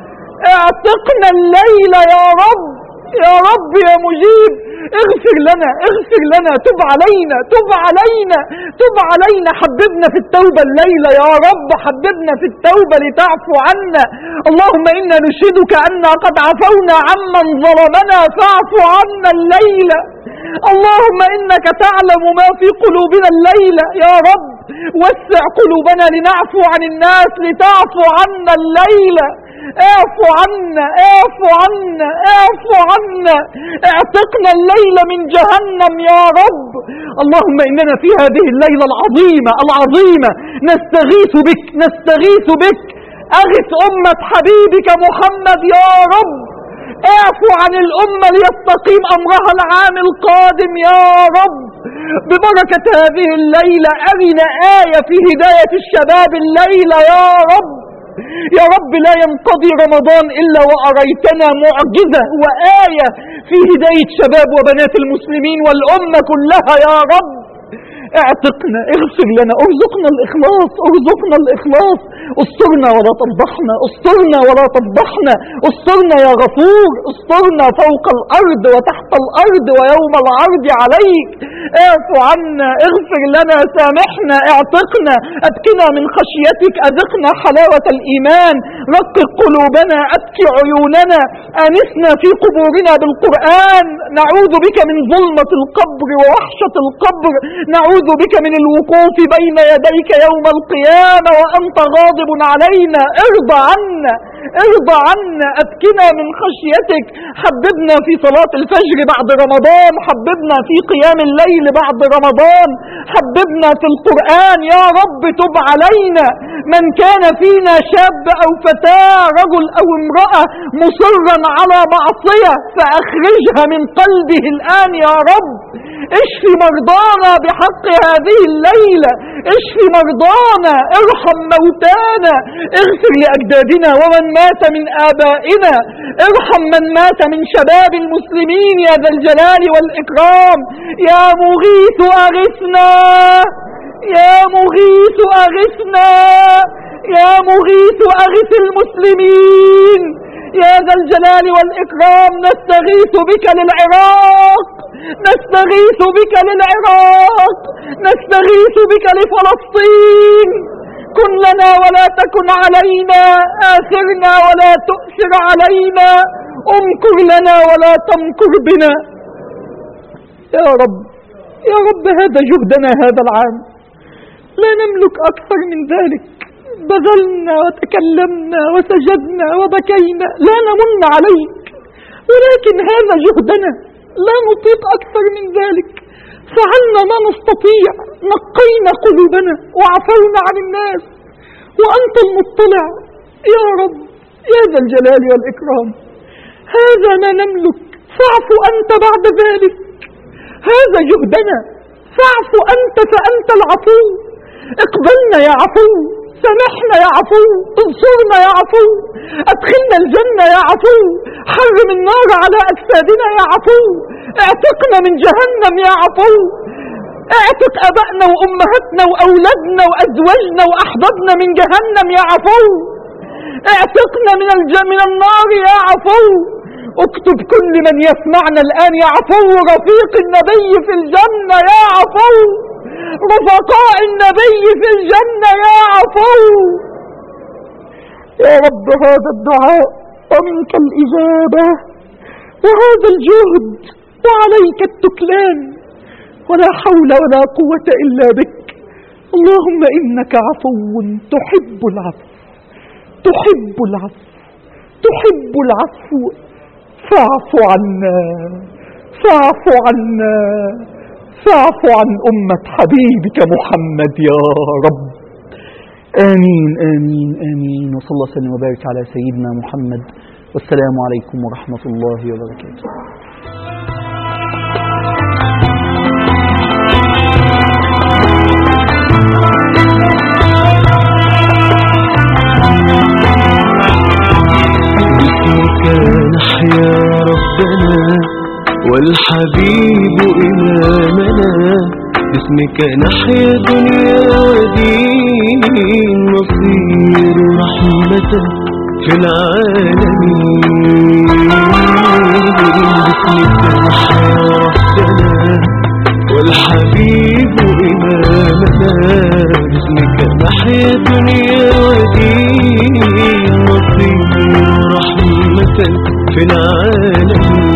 اعتقنا الليلة، يا رب يا رب يا مجيب. اغفر لنا اغفر لنا، تب علينا تب علينا تب علينا. حببنا في التوبة الليلة يا رب، حببنا في التوبة لتعفو عنا. اللهم إنا نشهدك أننا قد عفونا عمن ظلمنا فاعف عنا الليلة. اللهم إنك تعلم ما في قلوبنا الليلة يا رب، وسع قلوبنا لنعفو عن الناس لتعفو عنا الليلة. اعفو عنا اعفو عنا اعفو عنا، اعتقنا الليلة من جهنم يا رب. اللهم إننا في هذه الليلة العظيمة العظيمة نستغيث بك نستغيث بك أغث أمة حبيبك محمد يا رب. اعفو عن الأمة ليستقيم أمرها العام القادم يا رب. ببركة هذه الليلة أرنا آية في هداية الشباب الليلة يا رب. يا رب لا ينقضي رمضان إلا وأريتنا معجزة وآية في هداية شباب وبنات المسلمين والأمة كلها يا رب. اعتقنا، اغفر لنا، ارزقنا الإخلاص ارزقنا الإخلاص. استرنا ولا تفضحنا، استرنا ولا تفضحنا، استرنا يا غفور، استرنا فوق الأرض وتحت الأرض ويوم العرض عليك. اعفو عنا، اغفر لنا، سامحنا، اعتقنا، ابكنا من خشيتك، اذقنا حلاوة الإيمان، رقق قلوبنا، ابكي عيوننا، انسنا في قبورنا بالقرآن. نعوذ بك من ظلمة القبر ووحشة القبر، نعوذ بك من الوقوف بين يديك يوم القيامة وأنت غاضب علينا. ارضى عنا ارضى عنا، ابكنا من خشيتك. حببنا في صلاة الفجر بعد رمضان، حببنا في قيام الليل بعد رمضان، حببنا في القرآن يا رب. تب علينا. من كان فينا شاب أو فتاة، رجل أو امرأة، مصرا على معصية فأخرجها من قلبه الآن يا رب. اشفي مرضانا بحق هذه الليلة، اشفي مرضانا، ارحم موتانا، اغفر لأجدادنا ومن مات من آبائنا، ارحم من مات من شباب المسلمين يا ذا الجلال والإكرام. يا مغيث أغثنا، يا مغيث أغثنا، يا مغيث أغث المسلمين يا ذا الجلال والإكرام. نستغيث بك للعراق، نستغيث بك للعراق، نستغيث بك لفلسطين. كن لنا ولا تكن علينا، آثرنا ولا تؤثر علينا، امكر لنا ولا تمكر بنا يا رب. يا رب هذا جهدنا هذا العام، لا نملك أكثر من ذلك. بذلنا وتكلمنا وسجدنا وبكينا، لا نمن عليك، ولكن هذا جهدنا، لا نطيق أكثر من ذلك. فعلنا ما نستطيع، نقينا قلوبنا وعفونا عن الناس، وأنت المطلع يا رب. يا ذا الجلال والإكرام، هذا ما نملك، فاعف أنت بعد ذلك. هذا جهدنا، فاعف أنت فأنت العفو. اقبلنا يا عفو، سامحنا يا عفو، انصرنا يا عفو، ادخلنا الجنة يا عفو، حرم النار على أجسادنا يا عفو، اعتقنا من جهنم يا عفو، اعتق أبائنا وأمهاتنا وأولادنا وأزواجنا وأحبابنا من جهنم يا عفو، اعتقنا من الج... من النار يا عفو. اكتب كل من يسمعنا الآن يا عفو رفيق النبي في الجنة يا عفو، رفقاء النبي في الجنة يا عفو. يا رب هذا الدعاء ومنك الإجابة، وهذا الجهد وعليك التكلان، ولا حول ولا قوة إلا بك. اللهم إنك عفو تحب العفو، تحب العفو، تحب العفو، فاعف عنا، فاعف عنا، فاعف عن أمة حبيبك محمد يا رب. آمين آمين آمين. وصلى الله وسلم وبارك على سيدنا محمد، والسلام عليكم ورحمة الله وبركاته. باسمك نحيا ربنا والحبيب إمامنا، باسمك نحيا دنيا ودين، نصير رحمة في العالمين. باسمك نحيا ربنا والحبيب إمامنا، باسمك نحيا دنيا ودين، نصير رحمة في العالمين.